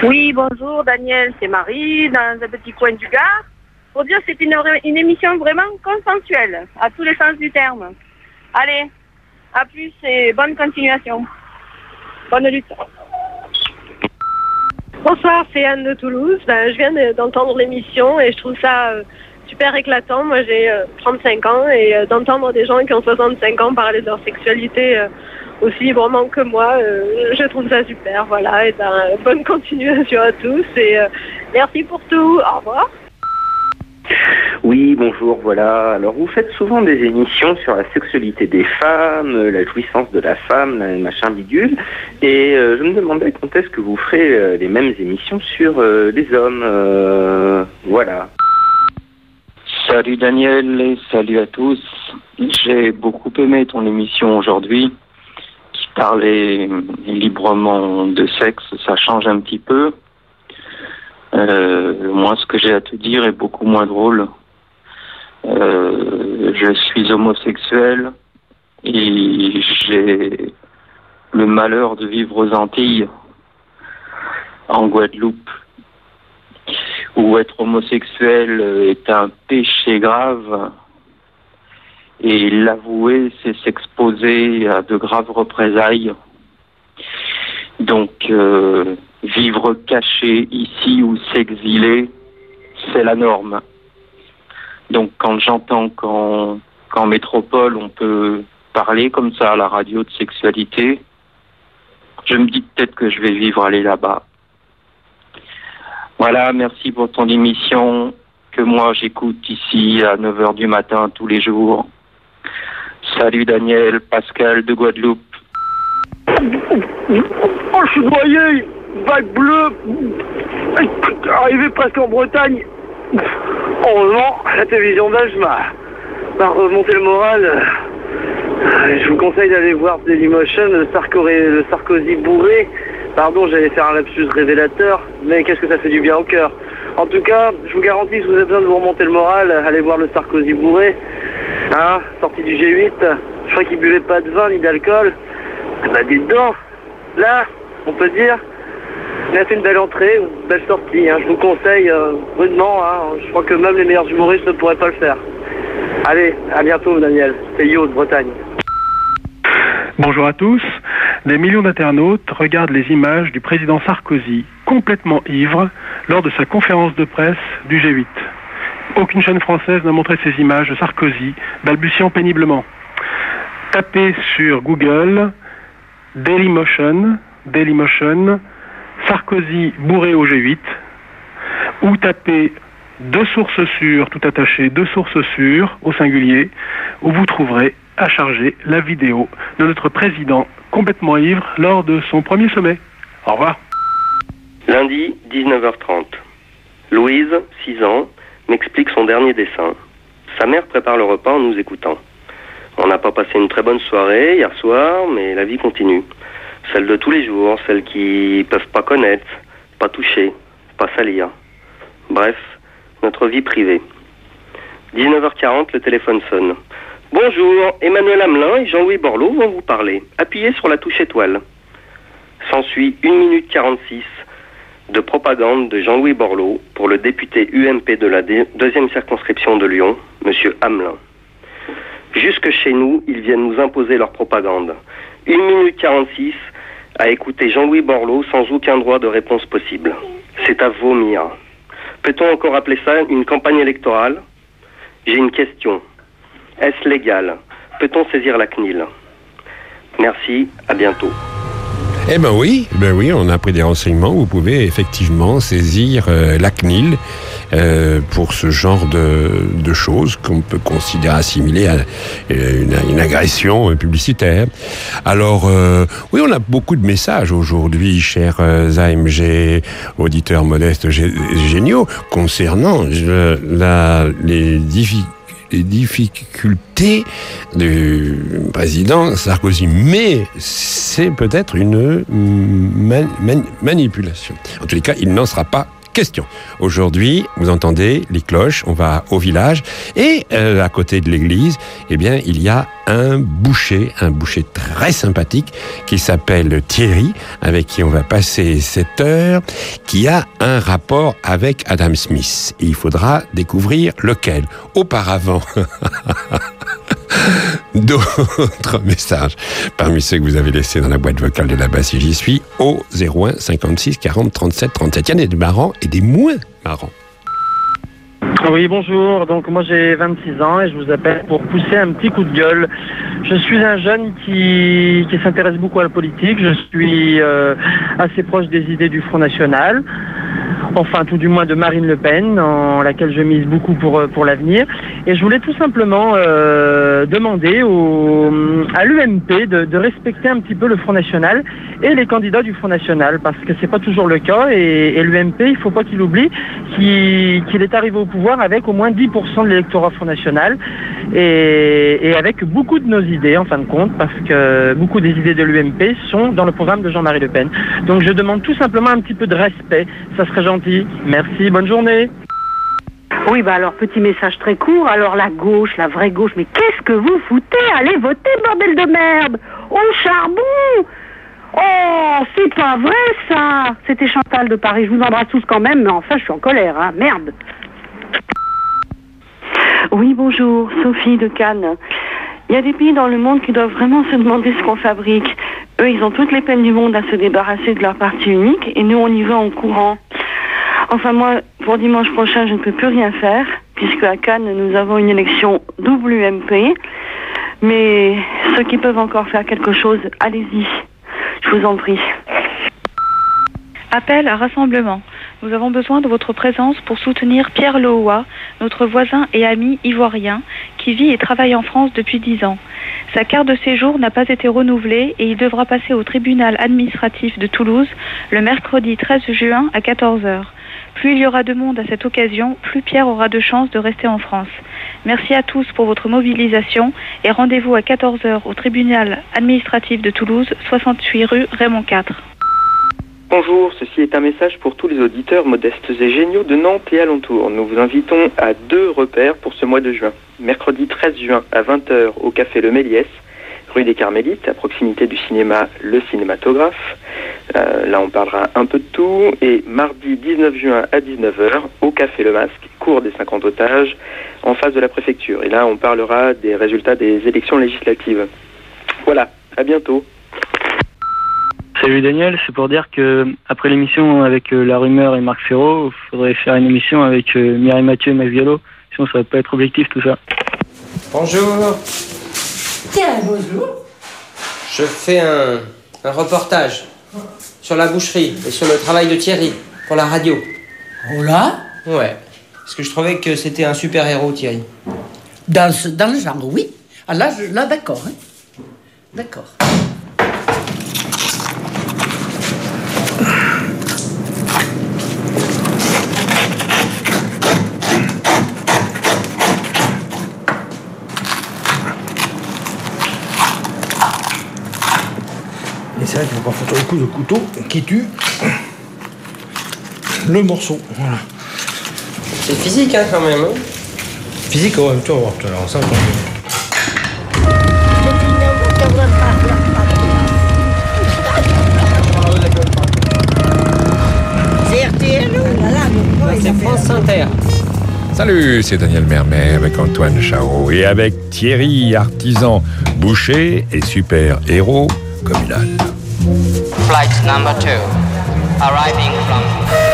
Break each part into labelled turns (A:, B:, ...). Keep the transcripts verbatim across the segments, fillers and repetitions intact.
A: Oui, bonjour Daniel, c'est Marie, dans un petit coin du Gard. Pour dire que c'est une, une émission vraiment consensuelle, à tous les sens du terme. Allez, à plus et bonne continuation. Bonne lutte.
B: Bonsoir, c'est Anne de Toulouse. Ben, je viens de, d'entendre l'émission et je trouve ça euh, super éclatant. Moi, j'ai euh, trente-cinq ans et euh, d'entendre des gens qui ont soixante-cinq ans parler de leur sexualité euh, aussi librement que moi, euh, je trouve ça super. Voilà, et ben, bonne continuation à tous et euh, merci pour tout. Au revoir.
C: Oui, bonjour, voilà. Alors, vous faites souvent des émissions sur la sexualité des femmes, la jouissance de la femme, la machin bidule, et euh, je me demandais quand est-ce que vous ferez euh, les mêmes émissions sur euh, les hommes. Euh, voilà.
D: Salut Daniel et salut à tous. J'ai beaucoup aimé ton émission aujourd'hui, qui parlait librement de sexe, ça change un petit peu. Euh, moi, ce que j'ai à te dire est beaucoup moins drôle. Euh, je suis homosexuel et j'ai le malheur de vivre aux Antilles, en Guadeloupe, où être homosexuel est un péché grave et l'avouer, c'est s'exposer à de graves représailles. Donc, euh, vivre caché ici ou s'exiler, c'est la norme. Donc quand j'entends qu'en, qu'en métropole on peut parler comme ça à la radio de sexualité, je me dis peut-être que je vais vivre aller là-bas. Voilà, merci pour ton émission que moi j'écoute ici à neuf heures du matin tous les jours. Salut Daniel, Pascal de Guadeloupe.
E: Oh, je suis noyé, vague bleue, arrivé presque en Bretagne. Heureusement, la télévision belge m'a, m'a remonté le moral. Je vous conseille d'aller voir Dailymotion, le, Sarko, le Sarkozy bourré. Pardon, j'allais faire un lapsus révélateur, mais qu'est-ce que ça fait du bien au cœur. En tout cas, je vous garantis, si vous avez besoin de vous remonter le moral, allez voir le Sarkozy bourré. Hein, sorti du G huit, je crois qu'il buvait pas de vin ni d'alcool. Bah dites donc, là, on peut dire, il a fait une belle entrée, une belle sortie. Hein. Je vous conseille euh, rudement, hein. Je crois que même les meilleurs humoristes ne pourraient pas le faire. Allez, à bientôt Daniel, c'est Yo de Bretagne.
F: Bonjour à tous. Des millions d'internautes regardent les images du président Sarkozy, complètement ivre, lors de sa conférence de presse du G huit. Aucune chaîne française n'a montré ces images de Sarkozy, balbutiant péniblement. Tapez sur Google Dailymotion, Dailymotion, Sarkozy bourré au G huit, ou tapez deux sources sûres, tout attaché, deux sources sûres au singulier, où vous trouverez à charger la vidéo de notre président complètement ivre lors de son premier sommet. Au revoir.
C: Lundi, dix-neuf heures trente. Louise, six ans, m'explique son dernier dessin. Sa mère prépare le repas en nous écoutant. On n'a pas passé une très bonne soirée hier soir, mais la vie continue. Celle de tous les jours, celle qui peuvent pas connaître, pas toucher, pas salir. Bref, notre vie privée. dix-neuf heures quarante, le téléphone sonne. Bonjour, Emmanuel Hamelin et Jean-Louis Borloo vont vous parler. Appuyez sur la touche étoile. S'ensuit une minute quarante-six de propagande de Jean-Louis Borloo pour le député U M P de la deuxième circonscription de Lyon, monsieur Hamelin. Jusque chez nous, ils viennent nous imposer leur propagande. une minute quarante-six à écouter Jean-Louis Borloo sans aucun droit de réponse possible. C'est à vomir. Peut-on encore appeler ça une campagne électorale ? J'ai une question. Est-ce légal ? Peut-on saisir la C N I L ? Merci, à bientôt.
G: Eh ben oui, ben oui, on a pris des renseignements. Vous pouvez effectivement saisir euh, la C N I L euh, pour ce genre de, de choses qu'on peut considérer assimilées à une, une agression publicitaire. Alors, euh, oui, on a beaucoup de messages aujourd'hui, chers euh, A M G, auditeurs modestes gé- géniaux, concernant euh, la, les difficultés les difficultés du président Sarkozy. Mais c'est peut-être une man- man- manipulation. En tous les cas, il n'en sera pas question. Aujourd'hui, vous entendez les cloches, on va au village et euh, à côté de l'église, eh bien, il y a un boucher, un boucher très sympathique qui s'appelle Thierry, avec qui on va passer cette heure, qui a un rapport avec Adam Smith. Et il faudra découvrir lequel. Auparavant, d'autres messages parmi ceux que vous avez laissés dans la boîte vocale de là-bas si j'y suis, au zéro un cinquante-six quarante trente-sept trente-sept. Il y en a des marrants et des moins marrants.
H: Oui, bonjour. Donc moi j'ai vingt-six ans et je vous appelle pour pousser un petit coup de gueule. Je suis un jeune qui, qui s'intéresse beaucoup à la politique. Je suis euh, assez proche des idées du Front National. Enfin, tout du moins de Marine Le Pen, en laquelle je mise beaucoup pour, pour l'avenir. Et je voulais tout simplement euh, demander au, à l'U M P de, de respecter un petit peu le Front National et les candidats du Front National, parce que c'est pas toujours le cas. Et, et l'U M P, il faut pas qu'il oublie qu'il, qu'il est arrivé au pouvoir avec au moins dix pour cent de l'électorat Front National et, et avec beaucoup de nos idées, en fin de compte, parce que beaucoup des idées de l'U M P sont dans le programme de Jean-Marie Le Pen. Donc je demande tout simplement un petit peu de respect. Ça serait gentil. Merci, bonne journée.
I: Oui, bah alors, petit message très court. Alors, la gauche, la vraie gauche, mais qu'est-ce que vous foutez? Allez voter, bordel de merde! Au charbon! Oh, c'est pas vrai, ça! C'était Chantal de Paris. Je vous embrasse tous quand même, mais enfin, je suis en colère, hein. Merde!
J: Oui, bonjour, Sophie de Cannes. Il y a des pays dans le monde qui doivent vraiment se demander ce qu'on fabrique. Eux, ils ont toutes les peines du monde à se débarrasser de leur parti unique, et nous, on y va en courant. Enfin, moi, pour dimanche prochain, je ne peux plus rien faire, puisque à Cannes, nous avons une élection double U M P. Mais ceux qui peuvent encore faire quelque chose, allez-y. Je vous en prie.
K: Appel à rassemblement. Nous avons besoin de votre présence pour soutenir Pierre Lohoua, notre voisin et ami ivoirien, qui vit et travaille en France depuis dix ans. Sa carte de séjour n'a pas été renouvelée et il devra passer au tribunal administratif de Toulouse le mercredi treize juin à quatorze heures. Plus il y aura de monde à cette occasion, plus Pierre aura de chances de rester en France. Merci à tous pour votre mobilisation et rendez-vous à quatorze heures au tribunal administratif de Toulouse, soixante-huit rue Raymond quatre.
C: Bonjour, ceci est un message pour tous les auditeurs modestes et géniaux de Nantes et alentours. Nous vous invitons à deux repères pour ce mois de juin. Mercredi treize juin à vingt heures au Café Le Méliès, rue des Carmélites, à proximité du cinéma Le Cinématographe. Euh, là, on parlera un peu de tout. Et mardi dix-neuf juin à dix-neuf heures au Café Le Masque, cour des cinquante otages, en face de la préfecture. Et là, on parlera des résultats des élections législatives. Voilà, à bientôt.
H: Salut Daniel, c'est pour dire que après l'émission avec euh, La Rumeur et Marc Ferraud, il faudrait faire une émission avec euh, Mireille Mathieu et Max Violo, sinon ça va pas être objectif tout ça.
L: Bonjour.
M: Tiens, bonjour.
L: Je fais un, un reportage sur la boucherie et sur le travail de Thierry pour la radio.
M: Oh là?
L: Ouais, parce que je trouvais que c'était un super héros, Thierry.
M: Dans, ce, dans le genre, oui. Ah là, je, là d'accord. Hein. D'accord.
N: Et c'est vrai qu'il faut pas foutre le coup de couteau qui tue le morceau. Voilà.
L: C'est physique, hein, quand même. Hein.
N: Physique, ouais, tu vas voir tout à l'heure. Ça,
M: C'est R T L ou
L: c'est France Inter.
O: Salut, c'est Daniel Mermet avec Antoine Chao et avec Thierry, artisan, boucher et super héros communal.
P: Flight number two, arriving from...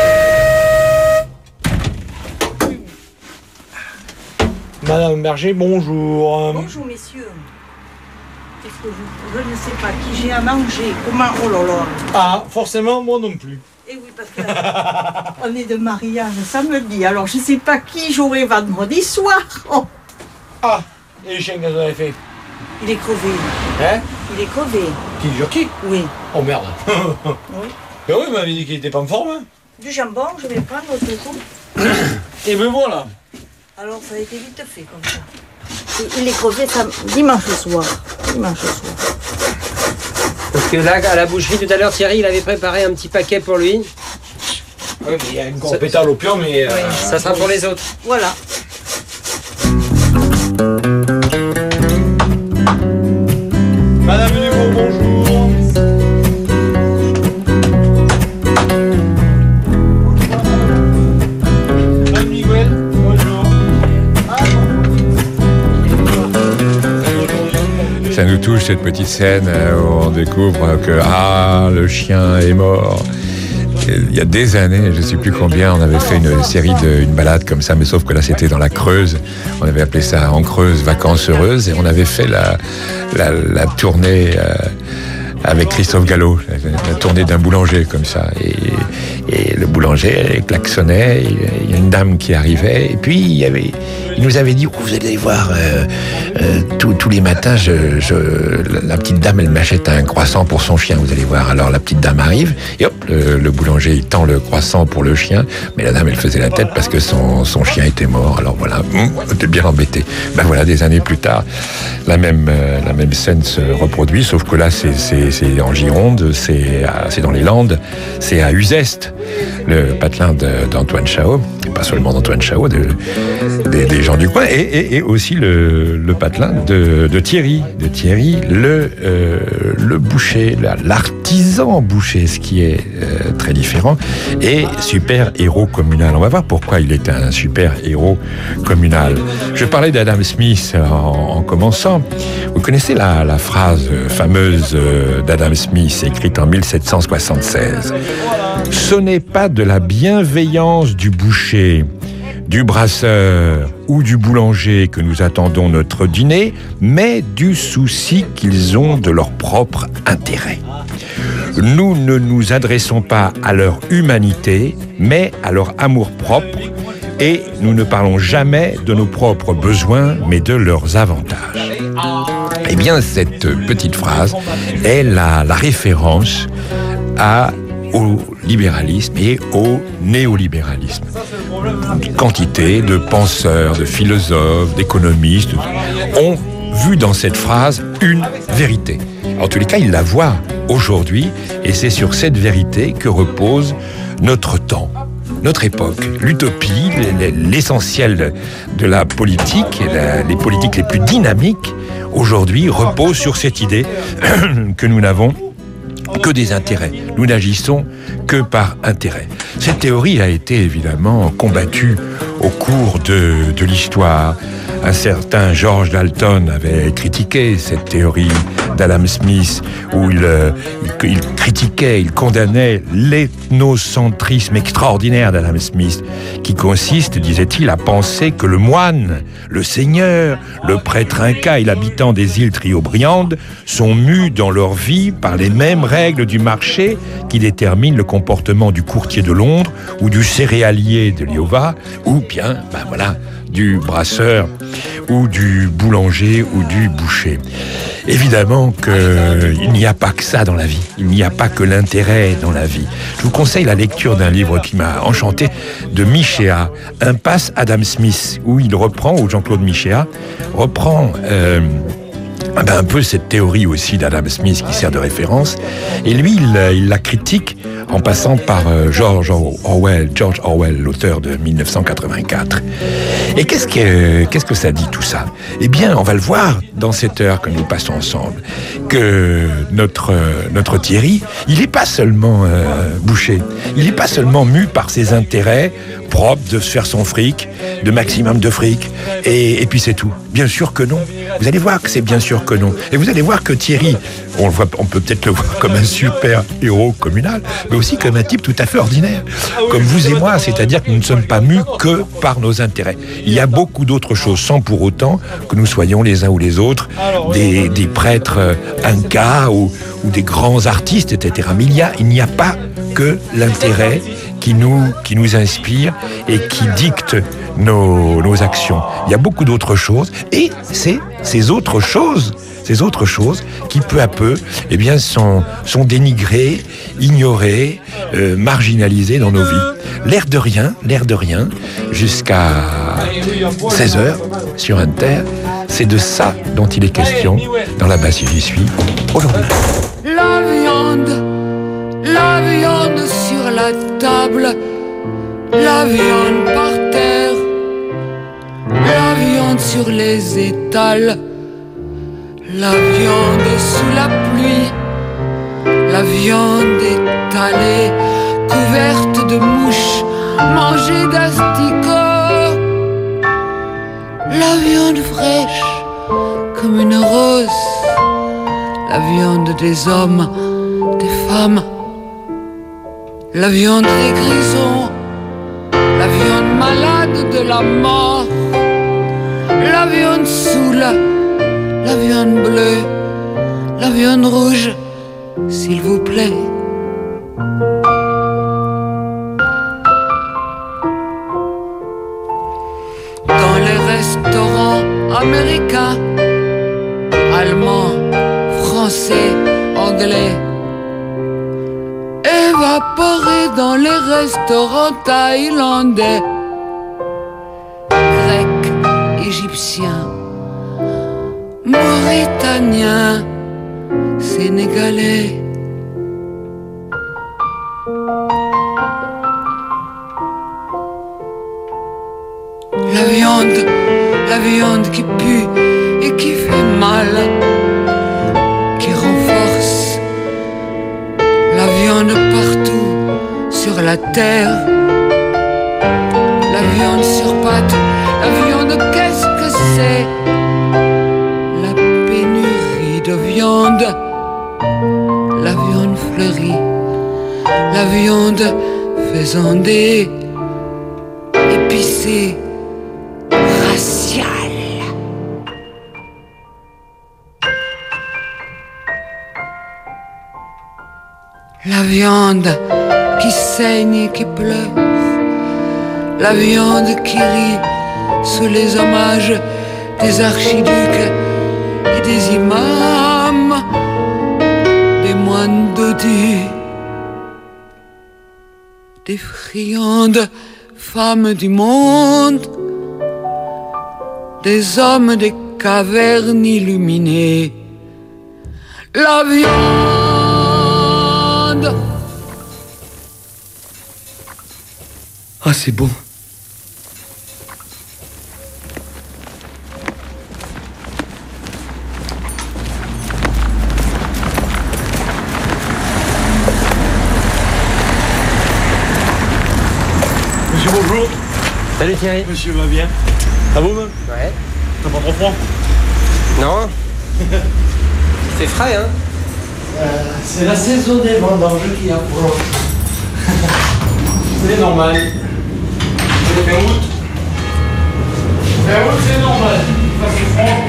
N: Madame Berger, bonjour.
Q: Bonjour messieurs. Qu'est-ce que je, je ne sais pas qui j'ai à manger. Comment? Oh là là.
N: Ah, forcément, moi non plus.
Q: Eh oui, parce qu'on est de mariage samedi, alors je ne sais pas qui j'aurai vendredi soir. Oh.
N: Ah, et les chiens que vous avez fait?
Q: Il est crevé.
N: Hein?
Q: Il est crevé.
N: Qui, Jockey?
Q: Oui.
N: Oh merde.
Q: Oui.
N: Mais oui, il m'avait dit qu'il était pas en forme. Hein.
Q: Du jambon, je vais prendre au coup.
N: Et me voilà.
Q: Alors ça a été vite fait comme ça. Et il est crevé ça, dimanche soir. Dimanche soir.
L: Parce que là, à la boucherie tout à l'heure, Thierry, il avait préparé un petit paquet pour lui.
N: Oui, mais il y a une compétence à l'opium, mais... Euh,
L: oui. Ça sera pour les autres.
Q: Voilà.
N: Madame Dubourg, bonjour. Madame Miguel, bonjour.
O: Ça nous touche cette petite scène où on découvre que ah, le chien est mort. Il y a des années, je ne sais plus combien, on avait fait une série de, une balade comme ça, mais sauf que là c'était dans la Creuse. On avait appelé ça En Creuse, vacances heureuses, et on avait fait la, la, la tournée euh, avec Christophe Gallo, la, la tournée d'un boulanger comme ça. Et, et le boulanger klaxonnait, il y a une dame qui arrivait, et puis il y avait, il nous avait dit oh, vous allez voir, euh, euh, tous, tous les matins, je, je, la petite dame elle m'achète un croissant pour son chien, vous allez voir. Alors la petite dame arrive, et hop, le, le boulanger il tend le croissant pour le chien, mais la dame elle faisait la tête parce que son, son chien était mort. Alors voilà, on était bien embêté. Ben voilà, des années plus tard, la même, euh, la même scène se reproduit, sauf que là c'est, c'est, c'est en Gironde, c'est, à, c'est dans les Landes, c'est à Uzeste, le patelin de, d'Antoine Chao, et pas seulement d'Antoine Chao, de, des, des gens du coin, et, et, et aussi le, le patelin de, de Thierry, de Thierry, le, euh, le boucher, l'artisan boucher, ce qui est euh, très différent, et super héros communal. On va voir pourquoi il est un super héros communal. Je parlais d'Adam Smith en, en commençant. Vous connaissez la, la phrase fameuse d'Adam Smith, écrite en mille sept cent soixante-seize. « Ce n'est pas de la bienveillance du boucher, du brasseur ou du boulanger que nous attendons notre dîner, mais du souci qu'ils ont de leur propre intérêt. Nous ne nous adressons pas à leur humanité, mais à leur amour-propre, et nous ne parlons jamais de nos propres besoins, mais de leurs avantages. » Eh bien, cette petite phrase est la, la référence à au libéralisme et au néolibéralisme. Une quantité de penseurs, de philosophes, d'économistes ont vu dans cette phrase une vérité. En tous les cas, ils la voient aujourd'hui, et c'est sur cette vérité que repose notre temps, notre époque. L'utopie, l'essentiel de la politique, les politiques les plus dynamiques, aujourd'hui, reposent sur cette idée que nous n'avons que des intérêts. Nous n'agissons que par intérêt. Cette théorie a été évidemment combattue au cours de, de l'histoire. Un certain George Dalton avait critiqué cette théorie d'Adam Smith, où il, il, il critiquait, il condamnait l'ethnocentrisme extraordinaire d'Adam Smith, qui consiste, disait-il, à penser que le moine, le seigneur, le prêtre inca et l'habitant des îles Triobriandes sont mus dans leur vie par les mêmes règles du marché qui déterminent le comportement du courtier de Londres ou du céréalier de Liova, ou bien, ben voilà, du brasseur ou du boulanger ou du boucher. Évidemment qu'il n'y a pas que ça dans la vie. Il n'y a pas que l'intérêt dans la vie. Je vous conseille la lecture d'un livre qui m'a enchanté, de Michéa, Impasse Adam Smith, où il reprend, où Jean-Claude Michéa reprend euh, ben un peu cette théorie aussi d'Adam Smith qui sert de référence. Et lui, il, il la critique en passant par George Orwell, George Orwell, l'auteur de mille neuf cent quatre-vingt-quatre. Et qu'est-ce que, qu'est-ce que ça dit tout ça ? Eh bien, on va le voir dans cette heure que nous passons ensemble, que notre, notre Thierry, il n'est pas seulement euh, boucher, il n'est pas seulement mu par ses intérêts propres de se faire son fric, de maximum de fric, et, et puis c'est tout. Bien sûr que non. Vous allez voir que c'est bien sûr que non. Et vous allez voir que Thierry, on, le voit, on peut peut-être le voir comme un super héros communal, mais aussi comme un type tout à fait ordinaire, comme vous et moi, c'est-à-dire que nous ne sommes pas mus que par nos intérêts. Il y a beaucoup d'autres choses, sans pour autant que nous soyons les uns ou les autres des, des prêtres incas ou, ou des grands artistes, et cetera. Mais il y a, il n'y a pas que l'intérêt qui nous, qui nous inspire et qui dicte nos, nos actions. Il y a beaucoup d'autres choses, et c'est ces autres choses ces autres choses qui peu à peu eh bien, sont, sont dénigrées, ignorées, euh, marginalisées dans nos vies. L'air de rien, l'air de rien, jusqu'à seize heures sur Inter, c'est de ça dont il est question dans la base J'y suis aujourd'hui.
R: La viande, la viande sur la table, la viande par terre, la viande sur les étals, la viande sous la pluie, la viande étalée, couverte de mouches, mangée d'asticots, la viande fraîche comme une rose, la viande des hommes, des femmes, la viande des grisons, la viande malade de la mort, la viande saoule, la viande bleue, la viande rouge, s'il vous plaît. Dans les restaurants américains, allemands, français, anglais, évaporés dans les restaurants thaïlandais, grecs, égyptiens, mauritaniens, sénégalais. La viande, la viande qui pue et qui fait mal, qui renforce, la viande partout sur la terre, la viande sur pattes, la viande qu'est-ce que c'est? La pénurie de viande, la viande fleurie, la viande faisandée, épicée, raciale. La viande qui saigne et qui pleure, la viande qui rit sous les hommages des archiducs et des imams, des moines dodus, des friandes femmes du monde, des hommes des cavernes illuminées. La viande.
S: Ah, c'est bon.
N: Monsieur, bonjour.
L: Salut Thierry.
N: Monsieur va bien. Ça va, même?
L: Ouais.
N: T'as pas trop froid?
L: Non. C'est frais, hein?
S: Euh, c'est la saison des vendanges qui approche.
N: C'est normal. C'est fin août. Fin août, c'est normal. Ça, c'est froid.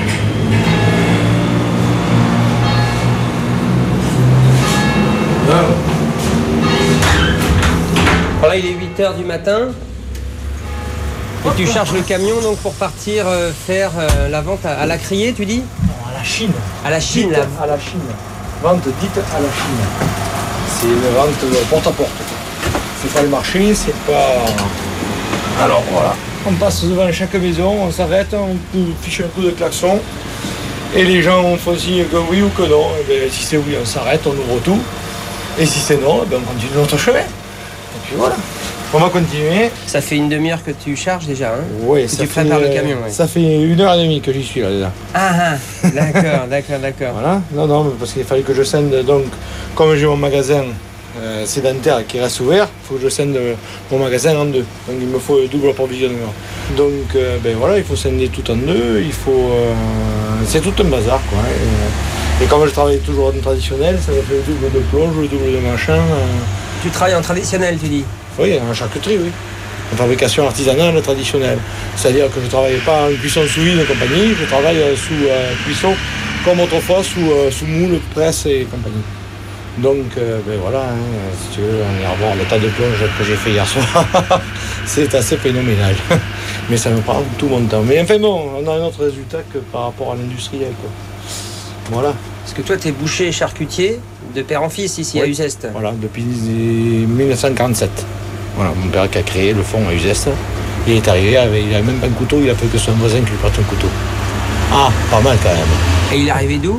L: Voilà, il est huit heures du matin. Et tu charges le camion donc pour partir euh, faire euh, la vente à, à la criée, tu dis?
N: Non, à la Chine.
L: À la Chine,
N: Dite
L: là.
N: à la Chine. Vente dite à la Chine. C'est une vente porte à porte. C'est pas le marché, c'est pas... Alors voilà, on passe devant chaque maison, on s'arrête, on fiche un coup de klaxon. Et les gens font signe que oui ou que non. Et bien, si c'est oui, on s'arrête, on ouvre tout. Et si c'est non, ben, on continue notre chemin. Et puis voilà. On va continuer.
L: Ça fait une demi-heure que tu charges déjà, hein?
N: Oui,
L: que
N: ça
L: tu
N: fait,
L: prépares le camion, ouais.
N: Ça fait une heure et demie que j'y suis là déjà.
L: Ah ah, d'accord, d'accord, d'accord.
N: Voilà, non, non, parce qu'il fallait que je scinde, donc, comme j'ai mon magasin euh, sédentaire qui reste ouvert, il faut que je scinde mon magasin en deux. Donc il me faut le double approvisionnement. Donc euh, ben voilà, il faut scinder tout en deux, il faut... Euh, c'est tout un bazar, quoi. Et, et comme je travaille toujours en traditionnel, ça me fait le double de plonge, le double de machin. Euh...
L: Tu travailles en traditionnel, tu dis?
N: Oui, en charcuterie, oui. En fabrication artisanale traditionnelle. C'est-à-dire que je ne travaille pas en cuisson sous vide et compagnie, je travaille sous euh, cuisson comme autrefois, sous, euh, sous moule, presse et compagnie. Donc, euh, ben voilà, hein, si tu veux, on ira voir le tas de plonge que j'ai fait hier soir. C'est assez phénoménal. Mais ça me prend tout mon temps. Mais enfin bon, on a un autre résultat que par rapport à l'industriel, quoi. Voilà.
L: Parce que toi, tu es boucher et charcutier de père en fils ici, oui, à Uzès.
N: Voilà, depuis mille neuf cent quarante-sept. Voilà, mon père qui a créé le fond à Uzès. Il est arrivé, avec, il n'avait même pas un couteau, il a fait que son voisin qui lui prête un couteau. Ah, pas mal quand même.
L: Et il est arrivé d'où?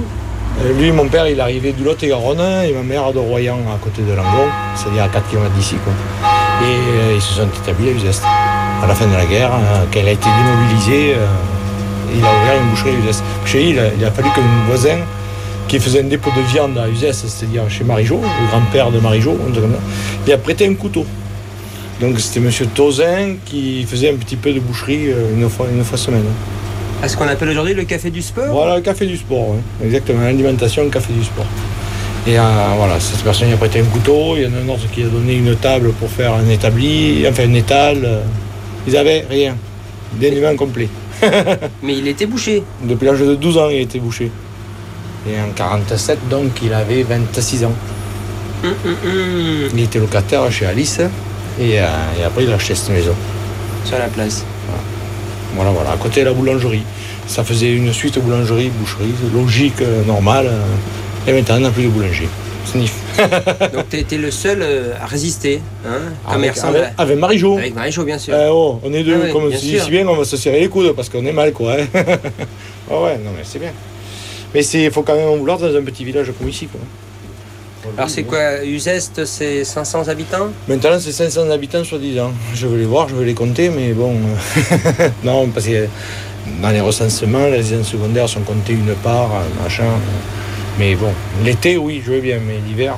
N: Euh, lui, mon père, il arrivait du Lot-et-Garonne et ma mère de Royan, à côté de Langon, c'est-à-dire à quatre kilomètres d'ici, quoi. Et euh, ils se sont établis à Uzès. À la fin de la guerre, euh, quand elle a été démobilisée, euh, il a ouvert une boucherie à Uzès. Chez lui, il a, il a fallu qu'un voisin qui faisait un dépôt de viande à Uzès, c'est-à-dire chez Marie-Jo, le grand-père de Marie-Jo, il a prêté un couteau. Donc c'était M. Tauzin qui faisait un petit peu de boucherie une fois, une fois semaine.
L: À ce qu'on appelle aujourd'hui le café du sport.
N: Voilà, le café du sport, oui. Exactement, l'alimentation, le café du sport. Et euh, voilà, cette personne il a prêté un couteau, il y en a un autre qui a donné une table pour faire un établi, enfin un étal. Ils avaient rien, dénuement complet.
L: Mais il était bouché.
N: Depuis l'âge de douze ans, il était bouché. Et en quarante-sept, donc, il avait vingt-six ans.
L: Mmh, mmh, mmh.
N: Il était locataire chez Alice, et, euh, et après il a acheté cette maison.
L: Sur la place.
N: Voilà, voilà, à côté de la boulangerie. Ça faisait une suite boulangerie, boucherie, logique, euh, normale. Euh, et maintenant, on n'a plus de boulanger. Sniff.
L: Donc, tu étais le seul euh, à résister, hein, commerçant.
N: Avec, avec, avec Marie-Jo.
L: Avec Marie-Jo, bien sûr.
N: Euh, oh, on est deux,
L: ah, ouais,
N: comme si, si bien, on va se serrer les coudes parce qu'on est mal, quoi. Hein. Oh, ouais, non, mais c'est bien. Mais il faut quand même en vouloir dans un petit village comme ici, quoi.
L: Alors, c'est quoi, Uzès, c'est cinq cents habitants?
N: Maintenant, c'est cinq cents habitants sur dix ans. Je veux les voir, je veux les compter, mais bon. Non, parce que dans les recensements, les résidences secondaires sont comptées une part, machin. Mais bon, l'été, oui, je veux bien, mais l'hiver,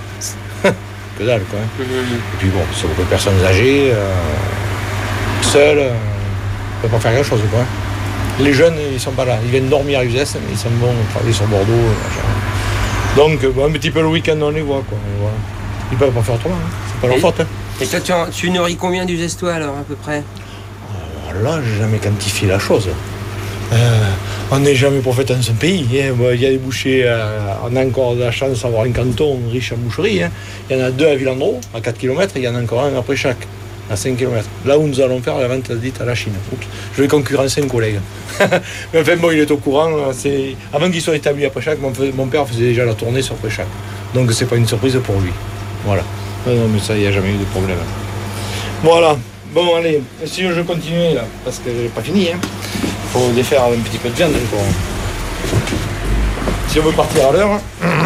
N: que dalle, quoi. Mmh. Et puis bon, c'est beaucoup de personnes âgées, euh, seules, euh, on peut pas faire grand chose, quoi. Les jeunes, ils sont pas là. Ils viennent dormir à Uzès, mais ils sont bons travailler sur Bordeaux, machin. Donc, bon, un petit peu le week-end, on les voit, quoi. Voilà. Ils peuvent pas faire autrement, hein. C'est pas leur
L: et,
N: faute. Hein.
L: Et toi, tu, en, tu nourris combien d'Uzès-toi, alors, à peu près?
N: Alors là, j'ai jamais quantifié la chose. Euh, on n'est jamais prophète dans son pays. Hein. Il y a des bouchers, euh, on a encore de la chance d'avoir un canton riche en boucherie. Hein. Il y en a deux à Villandreau, à quatre kilomètres, et il y en a encore un après chaque, à cinq kilomètres. Là où nous allons faire la vente dite à la Chine. Oups. Je vais concurrencer un collègue. Mais enfin bon, il est au courant. C'est... Avant qu'ils soient établis à Préchac, mon, mon père faisait déjà la tournée sur Préchac. Donc c'est pas une surprise pour lui. Voilà. Non, non mais ça, il n'y a jamais eu de problème. Voilà. Bon, allez, si je continue là, parce que j'ai pas fini. Hein. Il faut défaire un petit peu de viande encore. Si on veut partir à l'heure.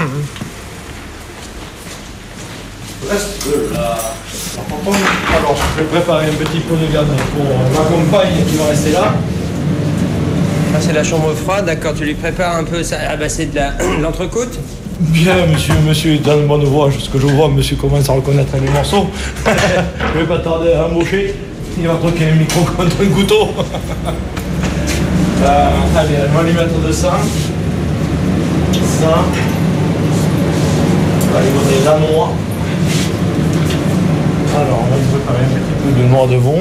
N: Reste là. Alors, je vais préparer un petit pot de viande pour ma compagne qui va rester là.
L: Ah, c'est la chambre froide, d'accord. Tu lui prépares un peu ça. Ah, bah, c'est de, la... de l'entrecôte.
N: Bien, monsieur, monsieur est dans une bonne voie. Ce que je vois, monsieur commence à reconnaître les morceaux. Je vais pas tarder à embaucher. Il va troquer un micro contre un couteau. euh, allez, on va lui mettre de ça. Ça. On va lui donner la noix. Alors, on va lui préparer un petit peu de noix de vin.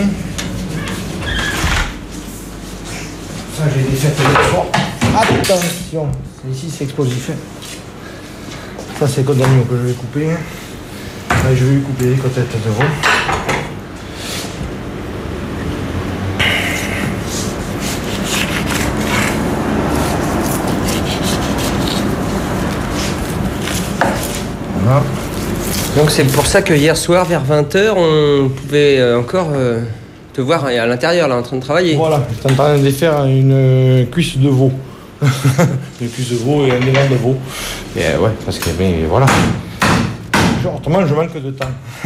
N: Ça, j'ai des fêtes de soir. Attention, ici c'est explosif. Ça, c'est les côtes d'agneau que je vais couper. Là, je vais lui couper les côtelettes de veau. Voilà.
L: Donc c'est pour ça que hier soir, vers vingt heures, on pouvait encore euh, te voir à l'intérieur, là, en train de travailler.
N: Voilà, j'étais en train de faire une cuisse de veau. Une cuisse de veau et un élan de veau. Et euh, ouais, parce que, ben, voilà. Genre, autrement, je manque de temps.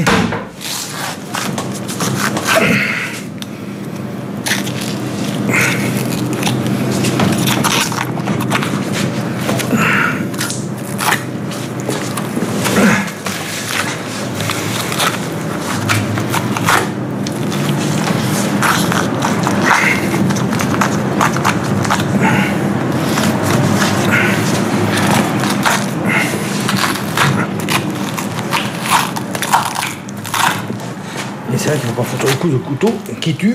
N: C'est vrai qu'il faut pas foutre le coup de couteau qui tue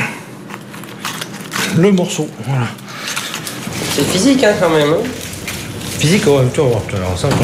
N: le morceau. Voilà.
L: C'est physique, hein, quand même. Hein.
N: Physique, ouais, tu vas voir tout à l'heure. Ça,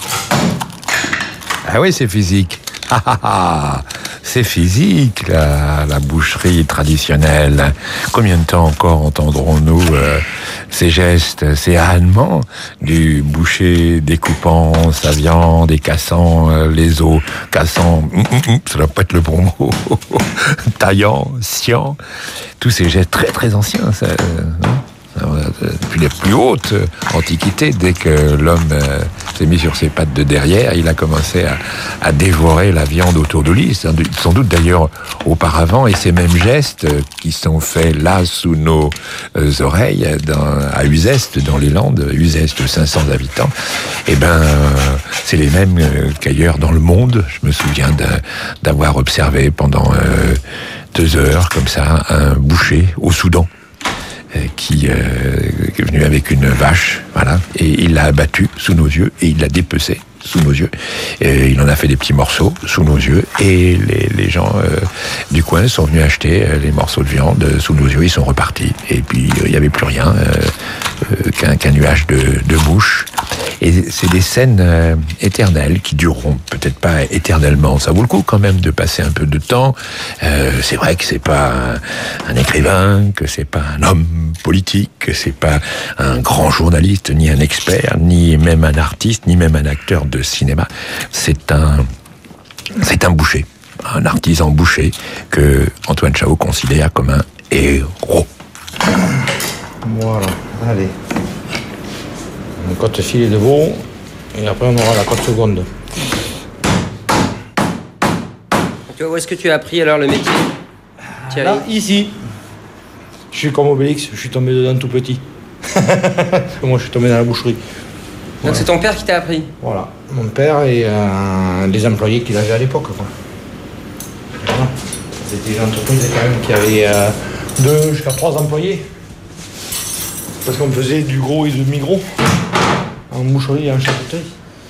O: ah oui, c'est physique. Ah, ah, ah. C'est physique, la, la boucherie traditionnelle. Combien de temps encore entendrons-nous euh, ces gestes, ces ânements du boucher découpant sa viande et cassant euh, les os, cassant, mm, mm, mm, ça doit pas être le bon mot, taillant, sciant, tous ces gestes très très anciens, ça, euh, non Depuis la plus haute antiquité, dès que l'homme euh, s'est mis sur ses pattes de derrière, il a commencé à, à dévorer la viande autour de lui, sans, sans doute d'ailleurs auparavant, et ces mêmes gestes qui sont faits là sous nos euh, oreilles, dans, à Uzès, dans les Landes, Uzès de cinq cents habitants, eh ben, euh, c'est les mêmes euh, qu'ailleurs dans le monde. Je me souviens d'un, d'avoir observé pendant euh, deux heures, comme ça, un boucher au Soudan, qui, euh, qui est venu avec une vache, voilà, et il l'a abattue sous nos yeux, et il l'a dépecée sous nos yeux. Et il en a fait des petits morceaux sous nos yeux, et les, les gens euh, du coin sont venus acheter euh, les morceaux de viande euh, sous nos yeux, ils sont repartis, et puis il n'y avait plus rien, euh, euh, qu'un, qu'un nuage de, de mouches. Et c'est des scènes euh, éternelles qui dureront peut-être pas éternellement. Ça vaut le coup quand même de passer un peu de temps. Euh, c'est vrai que c'est pas un, un écrivain, que c'est pas un homme politique, que c'est pas un grand journaliste, ni un expert, ni même un artiste, ni même un acteur de cinéma. C'est un, c'est un boucher, un artisan boucher que Antoine Chao considère comme un héros.
N: Voilà, allez. Une côte filet de veau, et après on aura la côte seconde.
L: Tu vois, où est-ce que tu as appris alors le métier, Thierry?
N: Là, ici. Je suis comme Obélix, je suis tombé dedans tout petit. Moi je suis tombé dans la boucherie.
L: Donc
N: Voilà.
L: c'est ton père qui t'a appris?
N: Voilà, mon père et euh, les employés qu'il avait à l'époque. Quoi. Voilà. C'était une entreprise quand même qui avait euh, deux jusqu'à trois employés. Parce qu'on faisait du gros et du demi-gros, en boucherie et en charcuterie.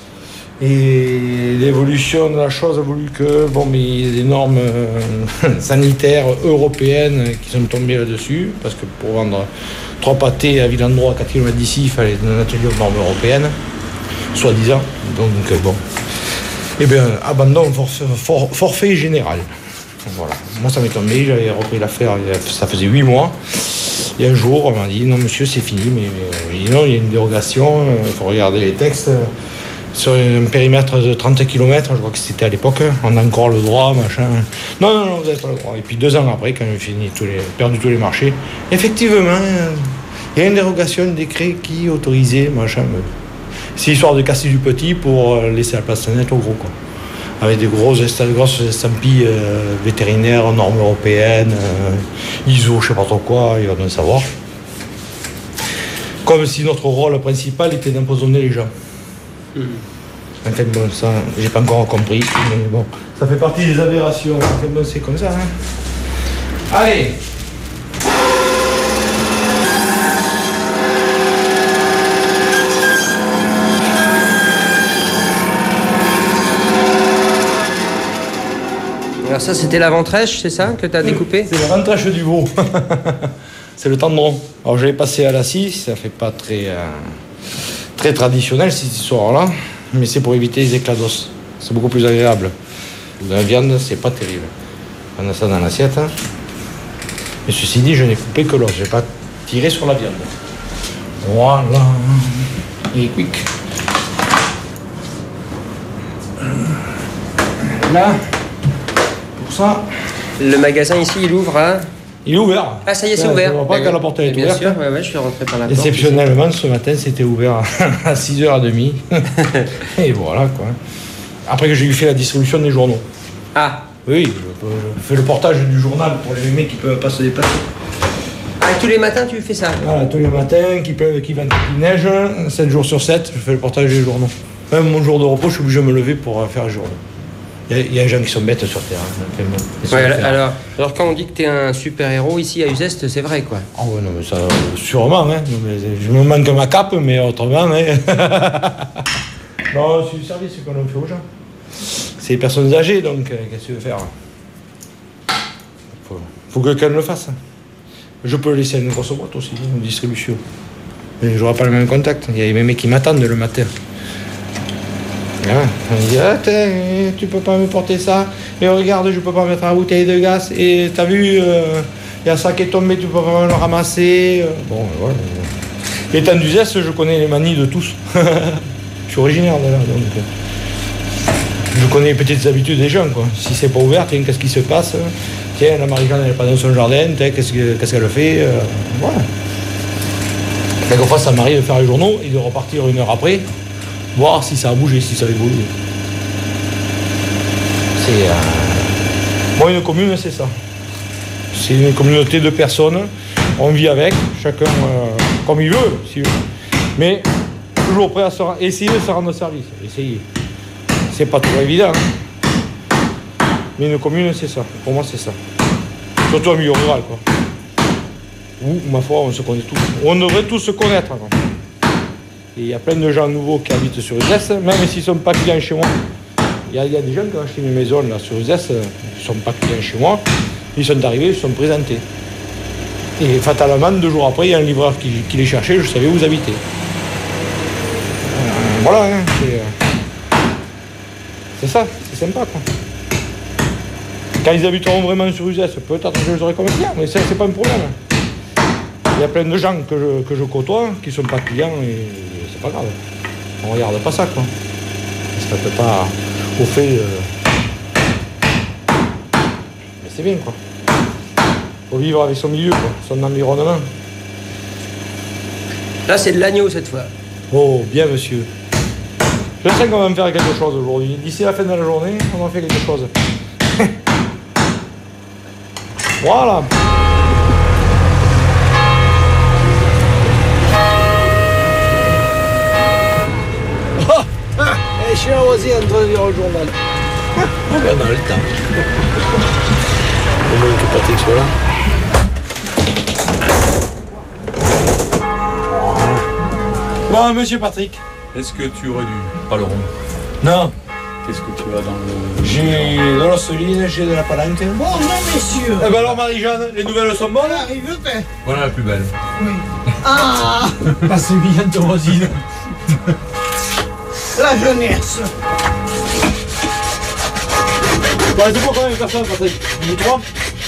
N: Et l'évolution de la chose a voulu que, bon, mais il y a des normes euh, sanitaires européennes qui sont tombées là-dessus, parce que pour vendre trois pâtés à Villandro, à quatre kilomètres d'ici, il fallait un atelier aux normes européennes, soi-disant. Donc, bon. Eh bien, abandon, forfait, for, forfait général. Voilà. Moi, ça m'est tombé, j'avais repris l'affaire, ça faisait huit mois. Et un jour, on m'a dit, non monsieur, c'est fini, mais, mais j'ai dit non, il y a une dérogation, il faut regarder les textes. Sur un périmètre de trente kilomètres, je crois que c'était à l'époque, on a encore le droit, machin. Non, non, non, vous n'avez pas le droit. Et puis deux ans après, quand j'ai fini tous les, perdu tous les marchés, effectivement, il y a une dérogation, un décret qui autorisait, machin. C'est histoire de casser du petit pour laisser la place nette au gros, quoi. Avec des grosses, grosses estampilles euh, vétérinaires, normes européennes, euh, I S O, je sais pas trop quoi, il va bien savoir. Comme si notre rôle principal était d'empoisonner les gens. Mmh. En fait, bon, ça, j'ai pas encore compris, mais bon, ça fait partie des aberrations. En fait, bon, c'est comme ça, hein. Allez!
L: Alors ça, c'était la ventrèche, c'est ça, que tu as découpé?
N: C'est la ventrèche du veau. C'est le tendron. Alors je l'ai passé à la scie, ça fait pas très, euh, très traditionnel cette histoire-là, mais c'est pour éviter les éclats d'os. C'est beaucoup plus agréable. La viande, c'est pas terrible. On a ça dans l'assiette. Hein. Mais ceci dit, je n'ai coupé que l'os, je n'ai pas tiré sur la viande. Voilà. Et quick. Là. Ça.
L: Le magasin ici, il ouvre à...
N: Il est ouvert.
L: Ah, ça y est, c'est
N: ouais,
L: ouvert.
N: Je ne vois pas que la porte est
L: bien
N: ouverte.
L: Bien sûr, ouais, ouais, je suis rentré par la porte.
N: Exceptionnellement, ce matin, c'était ouvert à six heures trente. Et voilà, quoi. Après que j'ai eu fait la distribution des journaux.
L: Ah.
N: Oui, je, je fais le portage du journal pour les mecs qui ne peuvent pas se déplacer.
L: Ah, tous les matins, tu fais ça?
N: Voilà, tous les matins, qui pleut, qui vente, qui neige, sept jours sur sept, je fais le portage des journaux. Même mon jour de repos, je suis obligé de me lever pour faire le journal. Il y, y a des gens qui sont bêtes sur Terre. Hein,
L: ouais, alors, alors, quand on dit que tu es un super-héros ici à Uzès, c'est vrai, quoi.
N: Ah oh, ouais, non, mais ça, sûrement, hein. Je me manque ma cape, mais autrement, hein. Non, c'est du service qu'on fait aux gens. C'est les personnes âgées, donc, euh, qu'est-ce que tu veux faire? Faut, faut que quelqu'un le fasse. Je peux le laisser à une grosse boîte aussi, une distribution. Mais je n'aurai pas le même contact. Il y a les mecs qui m'attendent le matin. Ah, on dit, ah, tu peux pas me porter ça, et regarde, je peux pas mettre la bouteille de gaz, et t'as vu, il euh, y a ça qui est tombé, tu peux pas me le ramasser. Bon, voilà. Étant d'Uzès, je connais les manies de tous. Je suis originaire de là, donc je connais les petites habitudes des gens, quoi. Si c'est pas ouvert, tiens, qu'est-ce qui se passe? Tiens, la Marie-Jeanne, elle n'est pas dans son jardin, tiens, qu'est-ce, que, qu'est-ce qu'elle fait? euh, Voilà. Quelquefois, ça m'arrive de faire les journaux et de repartir une heure après, voir si ça a bougé, si ça a évolué. C'est... Euh... Moi, une commune, c'est ça. C'est une communauté de personnes. On vit avec, chacun euh, comme il veut, si veut. Mais toujours prêt à se... essayer de se rendre service. Essayer. C'est pas toujours évident. Hein. Mais une commune, c'est ça. Pour moi, c'est ça. Surtout en milieu rural, quoi. Où, ma foi, on se connaît tous. On devrait tous se connaître. Quoi. Et il y a plein de gens nouveaux qui habitent sur Uzès, même s'ils ne sont pas clients chez moi. Il y, y a des gens qui ont acheté une maison là, sur Uzès, ils ne sont pas clients chez moi. Ils sont arrivés, ils se sont présentés. Et fatalement, deux jours après, il y a un livreur qui, qui les cherchait, je savais où vous habitez. Euh, voilà, hein, c'est, euh, c'est ça, c'est sympa, quoi. Quand ils habiteront vraiment sur Uzès, peut-être que je les aurai comme clients, mais ça, c'est pas un problème. Il y a plein de gens que je, que je côtoie qui ne sont pas clients et c'est pas grave. On regarde pas ça, quoi. On se fait pas au fait. Euh... Mais c'est bien, quoi. Faut vivre avec son milieu, quoi, son environnement.
L: Là, c'est de l'agneau cette fois.
N: Oh, bien, monsieur. Je sais qu'on va me faire quelque chose aujourd'hui. D'ici la fin de la journée, on va faire quelque chose. Voilà.
T: Je suis à Oisy en train de lire le journal. On va dans le temps. Au moins que Patrick soit là.
N: Bon, monsieur Patrick.
O: Est-ce que tu aurais du paleron?
N: Non.
O: Qu'est-ce que tu as dans le...
N: J'ai de l'osseline, j'ai de la palanque.
T: Bonjour, messieurs.
N: Eh ben alors, Marie-Jeanne, les nouvelles sont bonnes?
T: Arrive, ben.
O: Voilà la plus belle.
T: Oui. Ah.
N: Ah, c'est bien de Rosine.
T: La jeunesse.
N: Bon, c'est pour combien de personnes, Patrick? Vous trois?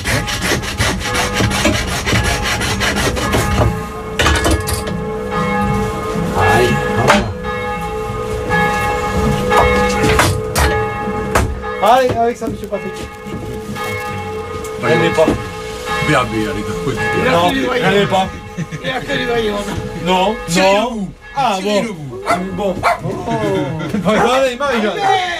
N: Aïe, voilà. Allez, avec ça, monsieur Patrick. Elle n'est pas.
O: Bien, mais allez, de quoi?
N: Non, elle n'est pas.
T: Il n'y a que les vaillants.
N: Non, non. Ah bon. Bon. Oh. Allez, Marie-Jeanne.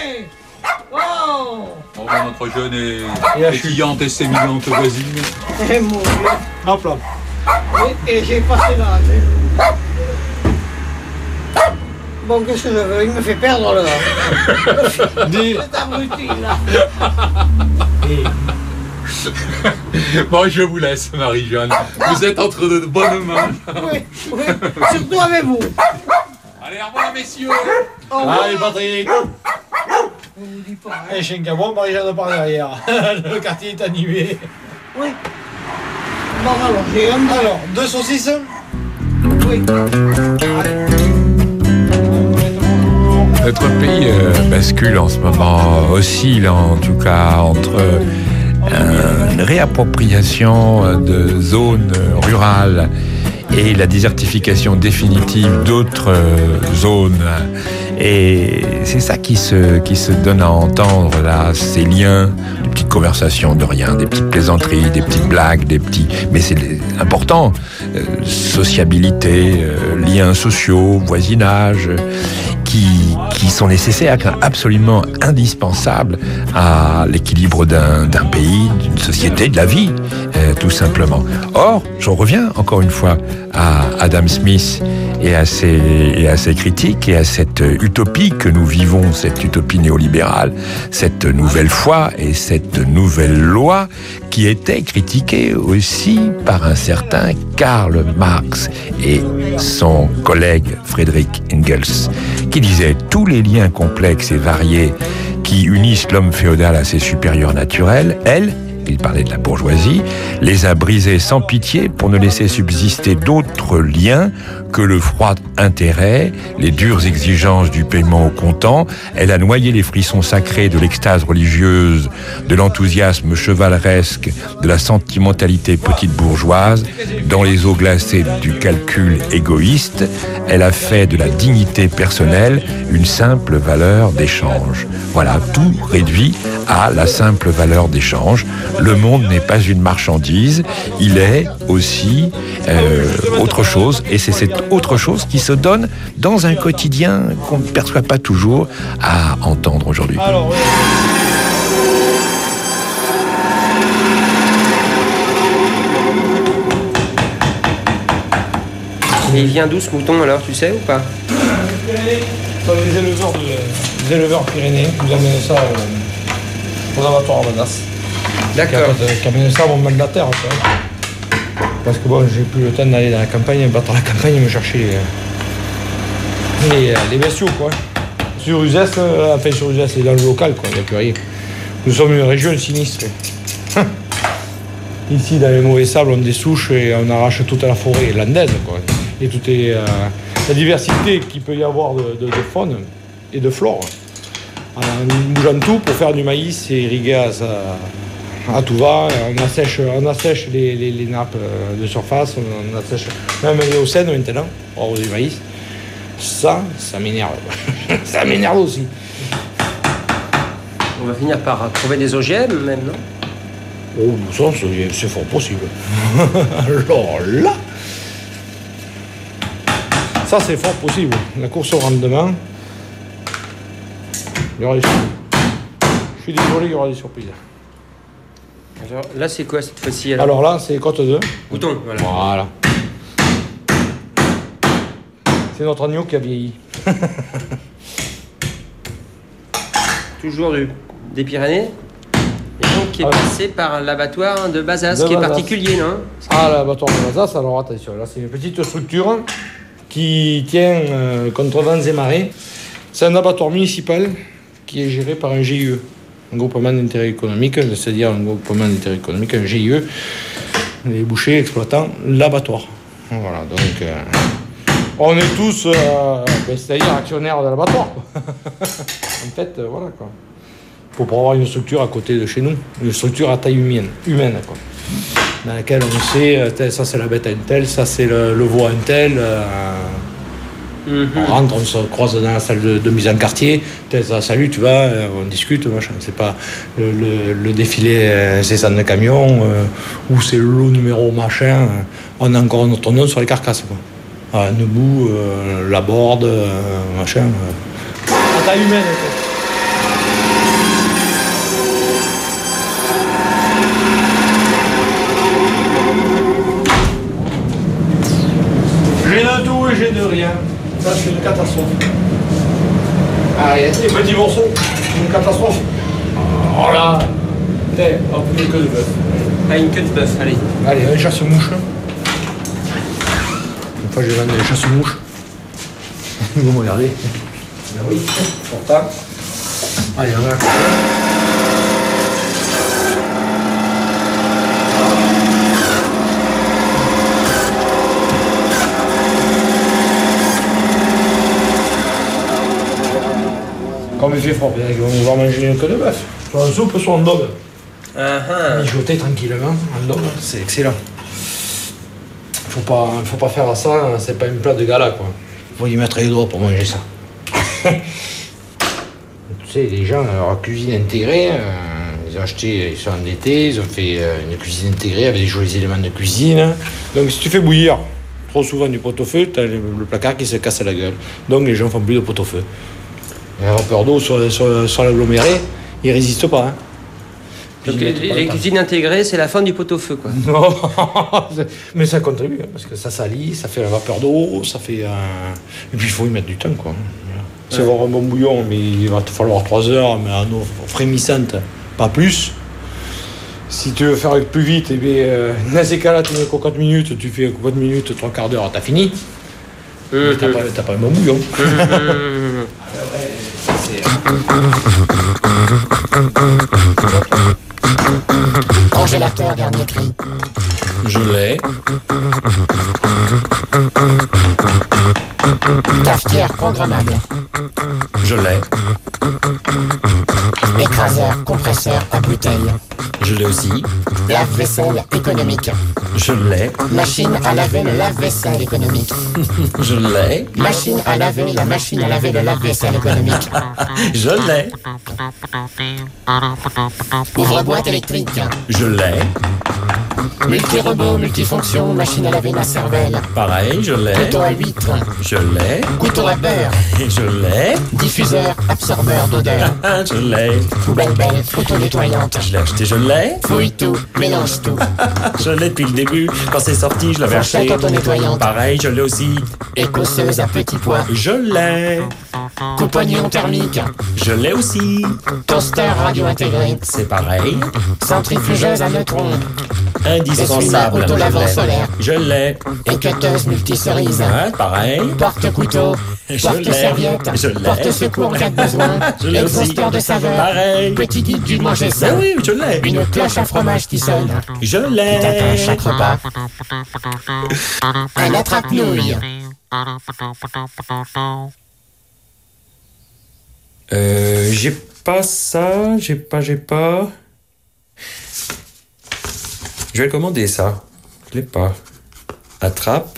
T: Oh.
O: Oh, notre jeune est pétillante et sémillante voisine.
T: Et mon Dieu.
N: Hop là.
T: Et, et j'ai passé l'âge. Bon, qu'est-ce que je veux? Il me fait perdre là.
N: Dis.
T: C'est abruti là.
O: Bon, je vous laisse, Marie-Jeanne. Vous êtes entre de bonnes mains.
T: Oui, oui. Surtout avec vous.
O: Allez, au revoir, messieurs.
N: Allez, Patrick. Et chez Gabon, Marie-Jeanne par derrière. Le quartier est animé.
T: Oui. Bon, alors, j'ai un...
N: Alors, deux saucisses.
T: Oui.
O: Notre pays euh, bascule en ce moment, oscille en tout cas entre euh, une réappropriation de zones rurales et la désertification définitive d'autres euh, zones. Et c'est ça qui se, qui se donne à entendre là, ces liens, des petites conversations de rien, des petites plaisanteries, des petites blagues, des petits... Mais c'est important, euh, sociabilité, euh, liens sociaux, voisinage... Qui, qui sont nécessaires, absolument indispensables à l'équilibre d'un, d'un pays, d'une société, de la vie, euh, tout simplement. Or, j'en reviens encore une fois à Adam Smith et à, ses, et à ses critiques et à cette utopie que nous vivons, cette utopie néolibérale, cette nouvelle foi et cette nouvelle loi qui était critiquée aussi par un certain Karl Marx et son collègue Friedrich Engels, qui disait tous les liens complexes et variés qui unissent l'homme féodal à ses supérieurs naturels, elle, il parlait de la bourgeoisie, les a brisés sans pitié pour ne laisser subsister d'autres liens que le froid intérêt, les dures exigences du paiement au comptant. Elle a noyé les frissons sacrés de l'extase religieuse, de l'enthousiasme chevaleresque, de la sentimentalité petite bourgeoise, dans les eaux glacées du calcul égoïste. Elle a fait de la dignité personnelle une simple valeur d'échange. Voilà, tout réduit à la simple valeur d'échange. le monde n'est pas une marchandise, il est aussi euh, autre chose, et c'est cette autre chose qui se donne dans un quotidien qu'on ne perçoit pas toujours à entendre aujourd'hui.
L: Alors, oui. Et il vient d'où ce mouton alors, tu sais ou pas?
N: Dans les éleveurs, de, les éleveurs pyrénéens, vous amenez ça au, aux abattoirs à Badas.
L: D'accord.
N: Qui amènent ça au mal de la terre. Quoi. Parce que bon, j'ai plus le temps d'aller dans la campagne, battre la campagne et me chercher les, les, les bestiaux. Quoi. Sur Uzès, euh, enfin sur Uzès, c'est dans le local, quoi, il n'y a plus rien. Nous sommes une région sinistre. Ici, dans les mauvais sables, on dessouche et on arrache toute la forêt landaise. Quoi. Et toute est, euh, la diversité qu'il peut y avoir de, de, de faune et de flore. En bougeant tout pour faire du maïs et irriguer à, à tout va. On assèche, on assèche les, les, les nappes de surface, on assèche même les Hauts-Seine maintenant, hors du maïs. Ça, ça m'énerve. Ça m'énerve aussi.
L: On va finir par trouver des O G M même, non?
N: Oh, ça, c'est fort possible. Alors là, ça c'est fort possible. La course au rendement, il y aura des surprises. Je suis désolé, il y aura des surprises.
L: Alors, là, c'est quoi cette fois-ci alors?
N: Alors là, c'est côte deux.
L: Mouton, voilà.
N: Voilà. C'est notre agneau qui a vieilli.
L: Toujours du, des Pyrénées? Et donc qui est ah, passé par l'abattoir de Bazas, de qui Bazas. Est particulier, non?
N: Ah, l'abattoir de Bazas, alors attention, là c'est une petite structure qui tient euh, contre vents et marées. C'est un abattoir municipal qui est géré par un G I E, un groupement d'intérêt économique, c'est-à-dire un groupement d'intérêt économique, un G I E, les bouchers exploitant l'abattoir. Voilà, donc euh, on est tous, euh, ben, c'est-à-dire actionnaires de l'abattoir. En fait, euh, voilà quoi. Pour pouvoir avoir une structure à côté de chez nous, une structure à taille humaine, humaine quoi, dans laquelle on sait, ça c'est la bête à un tel, ça c'est le, le veau à un tel. Euh, mm-hmm. On rentre, on se croise dans la salle de, de mise en quartier, ça, salut, tu vas, on discute, machin. C'est pas le, le, le défilé incessant de camions euh, ou c'est le lot numéro machin. On a encore notre nom sur les carcasses quoi. Ah, Nebou, euh, la borde, euh, machin. Euh. À taille humaine quoi. J'ai de tout et j'ai de rien. Ça, c'est une catastrophe. Ah, il y a des petits morceaux. Une catastrophe. Oh là. Tiens, hop, une queue de bœuf.
L: Ah, une queue de bœuf, allez.
N: Allez, un chasse-mouche. Une fois, j'ai vendu les chasse-mouches. Vous me regardez. Ben oui, pourtant. Allez, on va. Comme il fait froid, on va manger une queue de bœuf. Soit en soupe, soit en daube. Uh-huh. Mijoter tranquillement, en daube, c'est excellent. Faut pas, faut pas faire ça, c'est pas une plat de gala quoi. Faut y mettre les doigts pour manger ça. Tu sais, les gens, leur cuisine intégrée, euh, ils ont acheté, ils sont endettés, ils ont fait euh, une cuisine intégrée avec des jolis éléments de cuisine. Donc si tu fais bouillir trop souvent du pot-au-feu, t'as le, le placard qui se casse la gueule. Donc les gens font plus de pot-au-feu. Un vapeur d'eau sur, sur, sur l'aggloméré, il ne résiste pas. Hein.
L: Donc les, les cuisines intégrées, c'est la fin du pot-au-feu, quoi.
N: Non, mais ça contribue, hein, parce que ça salit, ça fait la vapeur d'eau, ça fait... Euh... Et puis il faut y mettre du temps, quoi. C'est ouais. Avoir un bon bouillon, mais il va te falloir trois heures, mais à eau frémissante, pas plus. Si tu veux faire plus vite, eh bien, euh, dans ces cas-là, tu mets cocotte minutes, tu fais cocotte minutes, trois quarts d'heure, t'as fini. Mmh, t'as, mmh. Pas, t'as pas un bon bouillon. Mmh.
U: Congélateur dernier cri.
N: Je l'ai.
U: Cafetière programmable.
A: Je l'ai.
U: Écraseur, compresseur à bouteille.
A: Je l'ai aussi.
U: Lave-vaisselle économique.
A: Je l'ai.
U: Machine à laver le lave-vaisselle économique.
A: Je l'ai.
U: Machine à laver la machine à laver le lave-vaisselle économique.
A: Je l'ai.
U: Ouvre-boîte électrique.
A: Je l'ai.
U: Multi-robot, multifonction, machine à laver la cervelle.
A: Pareil, je l'ai.
U: Couteau à huître.
A: Je l'ai.
U: Couteau à beurre.
A: Je l'ai.
U: Diffuseur, absorbeur d'odeur.
A: Je l'ai.
U: Poubelle belle, auto-nettoyante.
A: Je l'ai acheté, je l'ai.
U: Fouille tout, mélange tout.
A: Je l'ai depuis le début. Quand c'est sorti, je l'avais acheté.
U: Fourchette auto-nettoyante.
A: Pareil, je l'ai aussi.
U: Écosseuse à petits pois.
A: Je l'ai.
U: Coupe-oignon thermique.
A: Je l'ai aussi.
U: Toaster radio intégré.
A: C'est pareil.
U: Centrifugeuse à neutrons.
A: Indispensable.
U: Auto-lavant solaire.
A: Je l'ai.
U: Équeuteuse multicerise.
A: Ouais, pareil.
U: Porte-couteau. Porte-serviette.
A: Je l'ai.
U: Porte-secours en cas de besoin.
A: Je l'ai aussi.
U: Exhausteur de saveur.
A: Pareil.
U: Petit guide du manger sain.
A: Ben oui, je l'ai.
U: Une cloche à fromage qui sonne.
A: Je l'ai.
U: Qui t'attend à chaque repas. Un attrape-nouille.
A: Euh, j'ai pas ça, j'ai pas, j'ai pas. Je vais commander ça. Je l'ai pas. Attrape.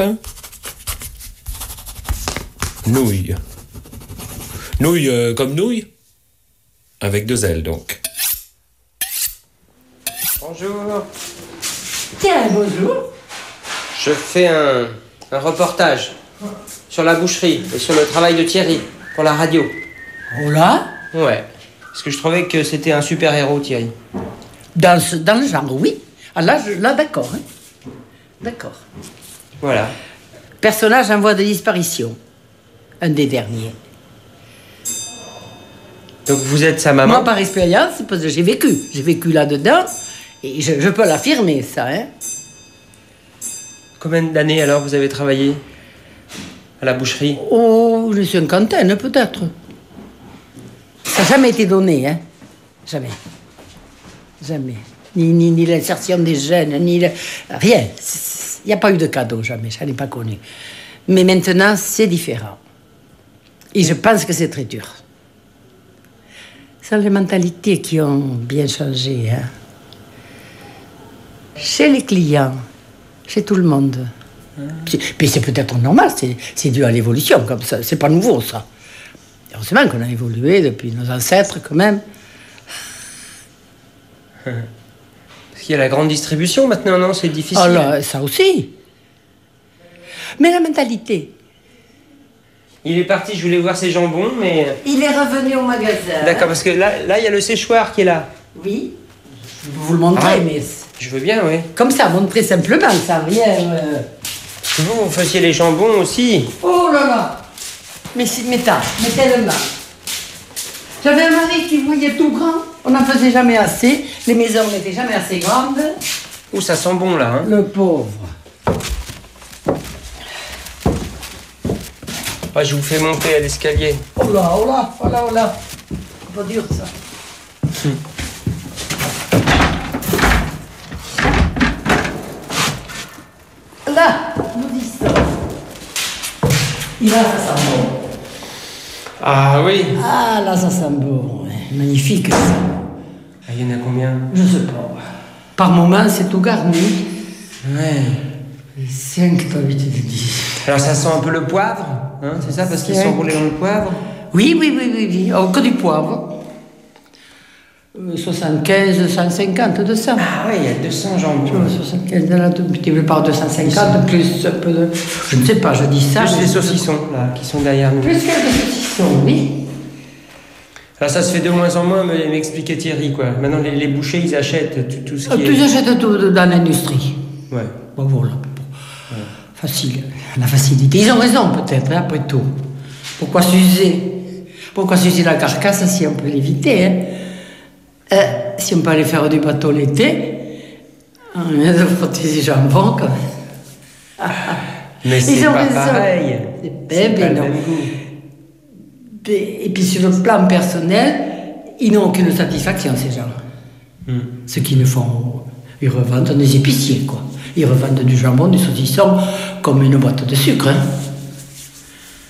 A: Nouille. Nouille euh, comme nouille. Avec deux L donc.
L: Bonjour.
M: Tiens, bonjour.
L: Je fais un, un reportage sur la boucherie et sur le travail de Thierry pour la radio.
M: Oh là?
L: Ouais. Parce que je trouvais que c'était un super-héros, Thierry.
M: Dans, ce, dans le genre, oui. Ah là, je, là d'accord. Hein. D'accord.
L: Voilà.
M: Personnage en voie de disparition. Un des derniers.
L: Donc vous êtes sa maman?
M: Moi, par expérience, parce que j'ai vécu. J'ai vécu là-dedans. Et je, je peux l'affirmer, ça. Hein.
L: Combien d'années, alors, vous avez travaillé à la boucherie?
M: Oh, une cinquantaine, peut-être. Ça n'a jamais été donné, hein. Jamais. Jamais. Ni, ni, ni l'insertion des jeunes, ni le... rien. Il n'y a pas eu de cadeau, jamais. Je n'en ai pas connu. Mais maintenant, c'est différent. Et je pense que c'est très dur. Ce sont les mentalités qui ont bien changé, hein. Chez les clients, chez tout le monde. Puis c'est peut-être normal, c'est, c'est dû à l'évolution, comme ça. C'est pas nouveau, ça. Heureusement qu'on a évolué depuis nos ancêtres, quand même.
L: Parce qu'il y a la grande distribution maintenant, non? C'est difficile.
M: Ah là, ça aussi. Mais la mentalité.
L: Il est parti, je voulais voir ses jambons, mais...
M: Il est revenu au magasin.
L: D'accord, parce que là, là, il y a le séchoir qui est là.
M: Oui. Je peux vous le montrer, ah, mais...
L: Je veux bien, oui.
M: Comme ça, montrer simplement, ça rien... Euh...
L: Vous, vous faisiez les jambons aussi.
M: Oh là là. Mais, mais, ta, mais tellement. J'avais un mari qui voyait tout grand. On n'en faisait jamais assez. Les maisons n'étaient jamais assez grandes.
L: Ouh, ça sent bon, là. Hein.
M: Le pauvre.
L: Ah, je vous fais monter à l'escalier.
M: Oh là, oh là, oh là, oh là. C'est pas dur, ça. Hum. Là, nous dit ça. Il a ça sent bon.
L: Ah oui.
M: Ah là, ça sent bon. Magnifique, ça.
L: Ah, il y en a combien?
M: Je sais pas. Par moment, c'est tout garni.
L: Ouais.
M: cinq, huit, dix.
L: Alors ça sent un peu le poivre, hein, c'est ça, parce qu'ils sont roulés dans le poivre?
M: Oui, oui, oui, oui, oui. Oh, que du poivre. Euh, soixante-quinze, cent cinquante, deux cents.
L: Ah oui, il y a deux cents jambons.
M: Tu vois, soixante-quinze, là, tu veux par deux cent cinquante, plus un peu de... Je ne sais pas, je dis ça.
L: Plus les saucissons, là, qui sont derrière nous.
M: Plus quelques saucissons, oui.
L: Alors ça se fait de moins en moins, m'expliquait Thierry, quoi. Maintenant, les, les bouchers, ils achètent tout, tout ce qui
M: euh,
L: est...
M: Ils achètent tout dans l'industrie.
L: Ouais.
M: Bon, voilà. Ouais. Facile. La facilité. Ils ont raison, peut-être, hein, après tout. Pourquoi s'user? Pourquoi s'user la carcasse si on peut l'éviter, hein? Euh, si on peut aller faire du bateau l'été, on vient de frotter du jambon, quand même.
L: Mais c'est pas raison. Pareil.
M: C'est pas non. Et puis sur le plan personnel, ils n'ont aucune satisfaction, ces gens. Mm. Ceux qui le font, ils revendent des épiciers, quoi. Ils revendent du jambon, du saucisson, comme une boîte de sucre. Hein.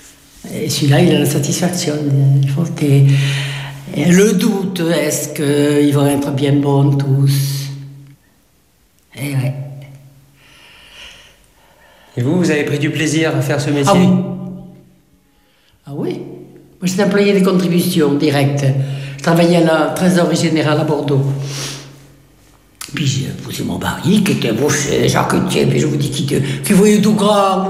M: Et celui-là, il a la satisfaction. Il faut que t'aies- et le doute, est-ce qu'ils vont être bien bons tous? Eh ouais.
L: Et vous, vous avez pris du plaisir à faire ce métier?
M: Ah oui. Ah oui. Moi, j'étais employé des contributions directes. Je travaillais à la trésorerie générale à Bordeaux. Puis j'ai posé mon mari, qui était boucher, charcutier, puis je vous dis qu'il était- qu'il voyait tout grand.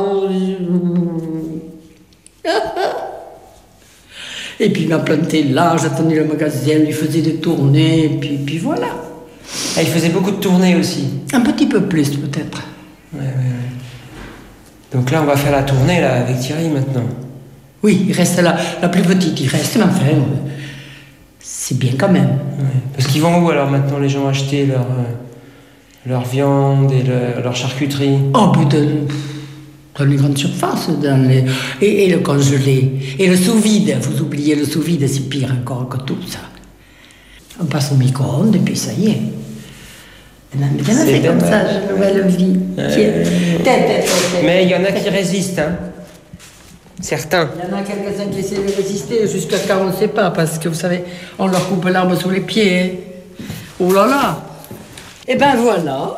M: Et puis il m'a planté là, j'attendais le magasin, lui faisait des tournées, et puis, puis voilà.
L: Ah, il faisait beaucoup de tournées aussi.
M: Un petit peu plus peut-être.
L: Ouais, ouais, ouais. Donc là, on va faire la tournée là, avec Thierry maintenant.
M: Oui, il reste la, la plus petite, il reste, mais enfin, euh, c'est bien quand même.
L: Ouais. Parce qu'ils vont où alors maintenant les gens acheter leur, euh, leur viande et le- leur charcuterie?
M: Oh putain, dans les grandes surfaces, dans les... Et, et le congelé, et le sous-vide, vous oubliez le sous-vide, c'est pire encore que tout ça. On passe au micro-ondes et puis ça y est. Maintenant,
L: C'est
M: c'est comme ça,
L: dommage.
M: la nouvelle vie.
L: Euh,
M: Qui est- Tête, tête, tête, tête.
L: Mais il y en a qui résistent, hein. Certains.
M: Il y en a quelques-uns qui essaient de résister jusqu'à quand on ne sait pas, parce que vous savez, on leur coupe l'arbre sous les pieds. hein. Oh là là. Et ben voilà.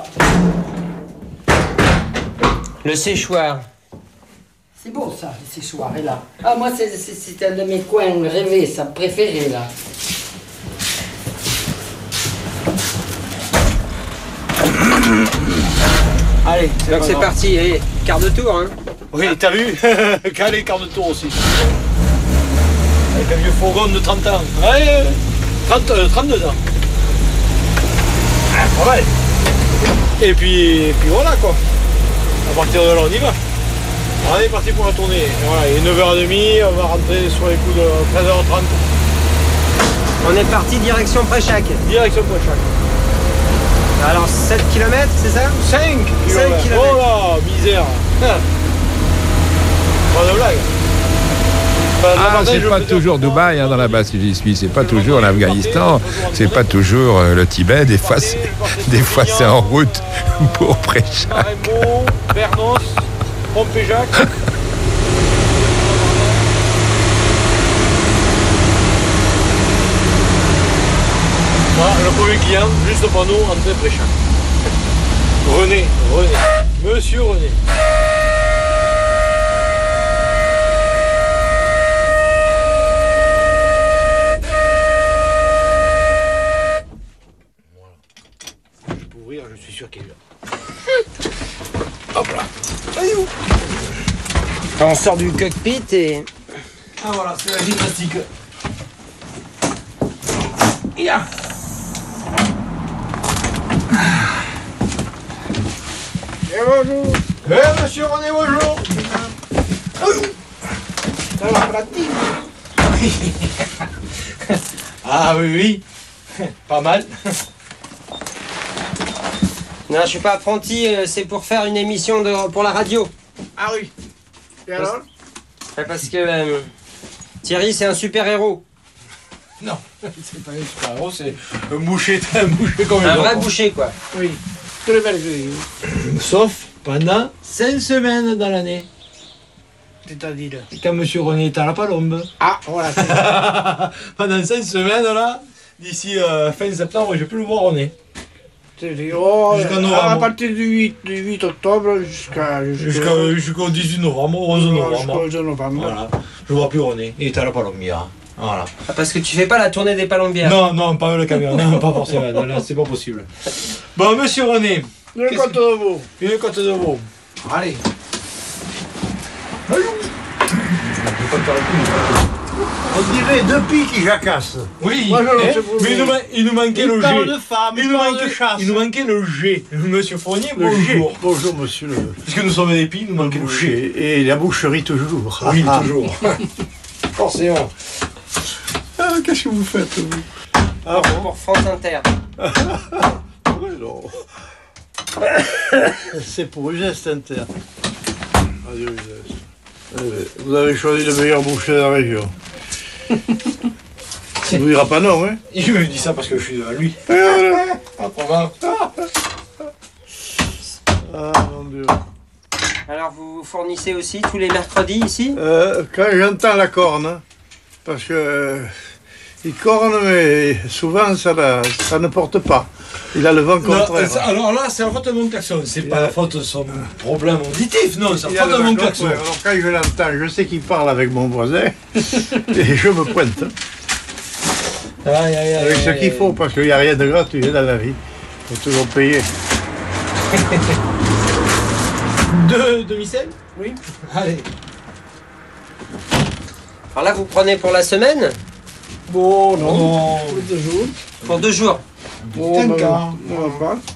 L: Le séchoir.
M: C'est beau ça, le séchoir est là. Ah, moi, c'est- c'est c'est un de mes coins rêvés, ça, préféré là.
L: Allez, donc c'est parti, allez, quart de tour, hein.
N: Oui, t'as vu? Calé, quart de tour aussi. Avec un vieux fourgon de trente ans. Ouais, trente, euh, trente-deux ans. Ah, pas mal. Et puis, et puis voilà quoi. À partir de là, on y va. On est parti pour la tournée. Et voilà, il est neuf heures trente, on va rentrer sur les coups de treize heures trente.
L: On est parti direction Préchac.
N: Direction Préchac.
L: Alors sept kilomètres, c'est ça?
N: cinq
L: cinq kilomètres.
N: Oh là, misère. Ah. Pas de blague.
O: Ah, c'est pas toujours Dubaï hein, dans la basse j'y suis, c'est pas toujours l'Afghanistan, c'est pas toujours euh, le Tibet, des fois c'est, des fois c'est en route pour Préchac.
N: Raymond, Bernos, Pompéjac. Voilà, le premier client, juste devant nous, André Préchac. René, René, Monsieur René. Je peux ouvrir, je suis sûr qu'il est là. Hop là. Allez où?
L: On sort du cockpit et...
N: Ah voilà, c'est la gymnastique. Ya. Et bonjour. Eh monsieur René, bonjour. Ça va, pratique. Ah oui, oui. Pas mal.
L: Non, je suis pas apprenti, euh, c'est pour faire une émission de, pour la radio.
N: Ah oui. Et alors?
L: Ouais, parce que euh, Thierry, c'est un super-héros.
N: Non, c'est pas un super-héros, c'est un boucher, un boucher comme
L: Un
N: les
L: vrai
N: autres.
L: boucher, quoi.
N: Oui. Tous les belles Sauf pendant cinq semaines dans l'année.
T: C'est-à-dire?
N: Quand monsieur René est à la Palombe.
T: Ah, voilà.
N: Pendant cinq semaines, là, d'ici euh, fin septembre, j'ai plus le voir René.
T: C'est-à-dire, oh,
N: Jusqu'à
T: à
N: novembre.
T: partir du huit, du huit octobre jusqu'à...
N: Jusqu'à- Jusqu'au dix-huit novembre, onze novembre.
T: Jusqu'au onze novembre.
N: Voilà. Je vois plus René. Il est à la Palombière. Voilà.
L: Ah, parce que tu fais pas la tournée des palombières.
N: Non, non, pas le camion. Non, pas forcément. Non, là, c'est pas possible. Bon, monsieur René.
T: Une côte de veau.
N: Une côte de veau. Allez.
T: On dirait deux pics qui jacassent.
N: Oui,
T: Moi, je
N: eh,
T: sais vous
N: mais il nous, ma- il nous manquait
T: Il
N: le
T: parle
N: G.
T: de femmes,
N: il,
T: il
N: nous
T: parle
N: manquait,
T: de chasse.
N: il nous manquait le G. Monsieur Fournier,
T: Le G.
N: bonjour.
T: Bonjour, monsieur le...
N: Puisque nous sommes des pays, il nous manquait le G.
T: Et la boucherie toujours.
N: Oui,
T: Ah, ah.
N: toujours. Forcément.
T: Ah, qu'est-ce que vous faites, vous?
L: Ah, bon. Pour France Inter.
T: Oui, non. C'est pour Ugeste Inter. Adieu, Ugeste. Euh, Vous avez choisi le meilleur boucher de la région. Il vous dira pas non, hein?
N: Je lui dis ça parce que je suis devant lui.
T: Ah, mon Dieu.
L: Alors Alors vous fournissez aussi tous les mercredis ici?
T: euh, Quand j'entends la corne, parce que euh, il corne, mais souvent ça, la, ça ne porte pas. Il a le vent contraire.
N: Non, alors là, c'est la faute de mon klaxon. C'est pas la faute de son problème auditif, non, c'est la faute de mon klaxon.
T: Alors quand je l'entends, je sais qu'il parle avec mon voisin et je me pointe.
N: Aïe, aïe, aïe,
T: avec ce
N: aïe,
T: qu'il
N: aïe.
T: faut, parce qu'il n'y a rien de gratuit dans la vie. Il faut toujours payer.
N: Deux demi-sel? Oui. Allez.
L: Alors là, vous prenez pour la semaine?
T: Bon, non.
N: non.
T: Pour deux jours.
L: Pour deux jours.
T: Bon, ben, on va pas.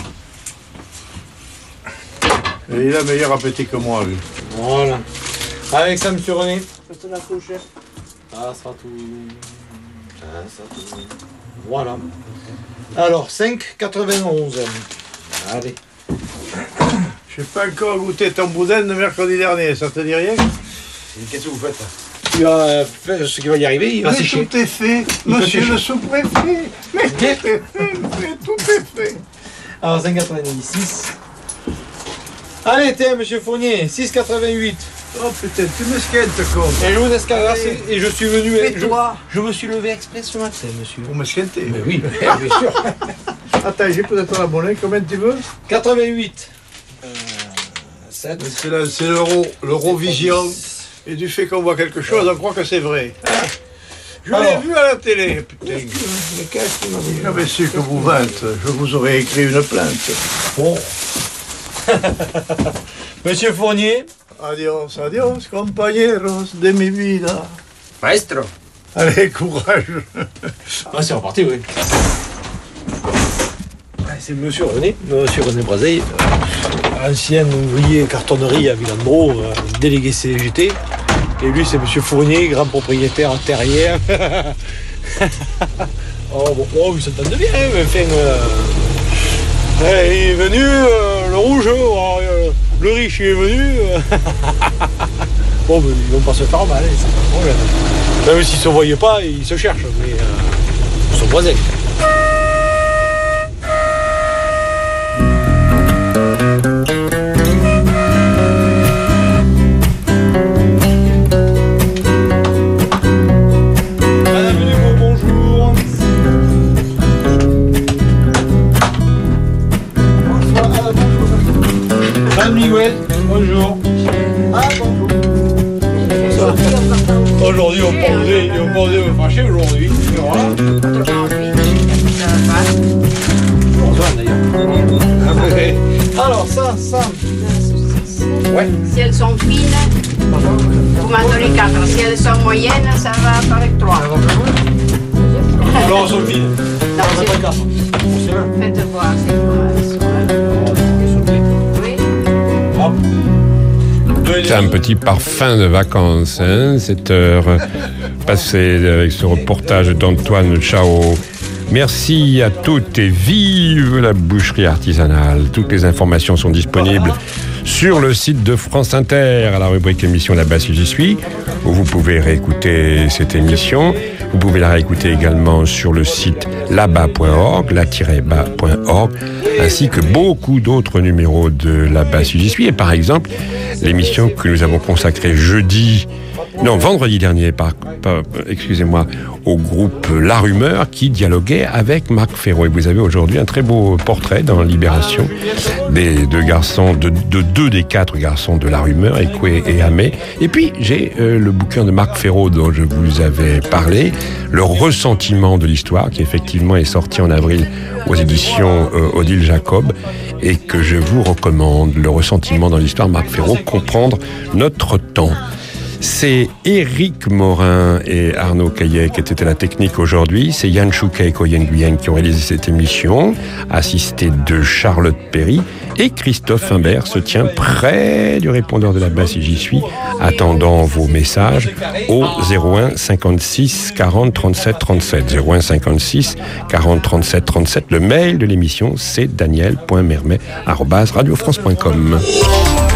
T: Et il a meilleur appétit que moi, lui.
N: Voilà. Avec ça, monsieur René.
T: C'est la couche.
N: Ça sera tout. Ça sera tout. Voilà. Alors, cinq quatre-vingt-onze. Allez.
T: Je n'ai pas encore goûté ton boudin de mercredi dernier, ça te dit rien?
N: Qu'est-ce que vous faites? Il va faire ce qui va y arriver, il va
T: mais
N: sécher.
T: Tout est fait, monsieur le sous-préfet. Mais tout est fait, mais tout est fait.
N: Alors, cinq quatre-vingt-dix-six. Allez, tiens, monsieur Fournier, six quatre-vingt-huit.
T: Oh putain, tu me squintes, con.
N: Et je vous escalasse et je suis venu.
T: Et
N: je,
T: toi?
N: je me suis levé exprès ce matin, monsieur.
T: Vous me squintez?
N: Mais oui, bien sûr.
T: Attends, j'ai peut-être la monnaie, combien tu veux?
N: quatre-vingt-huit. Euh, sept.
T: C'est la- c'est l'euro, l'Eurovision. Et du fait qu'on voit quelque chose, on croit que c'est vrai. Ah, je l'ai
N: Alors.
T: vu à la télé, putain.
N: Mais qu'est-ce que
T: Si j'avais su que vous vingt, je vous aurais écrit une plainte.
N: Bon. Monsieur Fournier.
T: Adios, adios, compañeros de mi vida.
L: Maestro.
T: Allez, courage.
N: Ah, c'est reparti, oui. Ah, c'est monsieur René, monsieur René Brazeil, euh, ancien ouvrier cartonnerie à Villandreau, euh, délégué C G T. Et lui, c'est monsieur Fournier, grand propriétaire terrien. oh, bon, oh, ils s'entendent bien, hein, mais enfin. Euh, euh, il est venu, euh, le rouge, oh, euh, le riche, il est venu. euh. Bon, mais ils vont pas se faire mal, hein, c'est pas le problème. Même s'ils se voyaient pas, ils se cherchent, mais euh, ils sont voisins. Madame Dubois, bonjour. Bonsoir. Madame Miguel, bonjour. Ah, bonjour. Aujourd'hui, on peut oser, on peut oser me fâcher aujourd'hui. Voilà. Bonsoir d'ailleurs. Alors, ça, ça. Ouais.
B: Si elles sont fines, vous m'en donnez quatre. Si elles sont moyennes, ça va avec trois.
N: Non, elles sont fines.
B: Non,
N: c'est pas quatre.
B: Faites voir, c'est quoi.
G: C'est un petit parfum de vacances, hein, cette heure passée avec ce reportage d'Antoine Chao. Merci à toutes et vive la boucherie artisanale. Toutes les informations sont disponibles sur le site de France Inter à la rubrique émission Là-bas si j'y suis, où vous pouvez réécouter cette émission. Vous pouvez la réécouter également sur le site là-bas point org, là-bas point org, ainsi que beaucoup d'autres numéros de Là-bas si j'y suis. Et par exemple, l'émission que nous avons consacrée jeudi, non, vendredi dernier, par, par, excusez-moi, au groupe La Rumeur qui dialoguait avec Marc Ferraud. Et vous avez aujourd'hui un très beau portrait dans Libération des deux garçons, de, de deux des quatre garçons de La Rumeur, Écoué et Amé. Et puis, j'ai euh, le bouquin de Marc Ferraud dont je vous avais parlé, Le ressentiment de l'histoire, qui effectivement est sorti en avril aux éditions euh, Odile Jacob, et que je vous recommande. Le ressentiment dans l'histoire, Marc Ferraud, comprendre notre temps. C'est Éric Morin et Arnaud Caillet qui étaient à la technique aujourd'hui. C'est Yann Chouquet et Coyen Guyenne qui ont réalisé cette émission, assisté de Charlotte Perry. Et Christophe Imbert se tient près du répondeur de Là-bas si j'y suis, attendant vos messages au zéro un cinquante-six quarante trente-sept trente-sept. zéro un cinquante-six quarante trente-sept trente-sept. Le mail de l'émission, c'est daniel point mermet arobase radio france point com.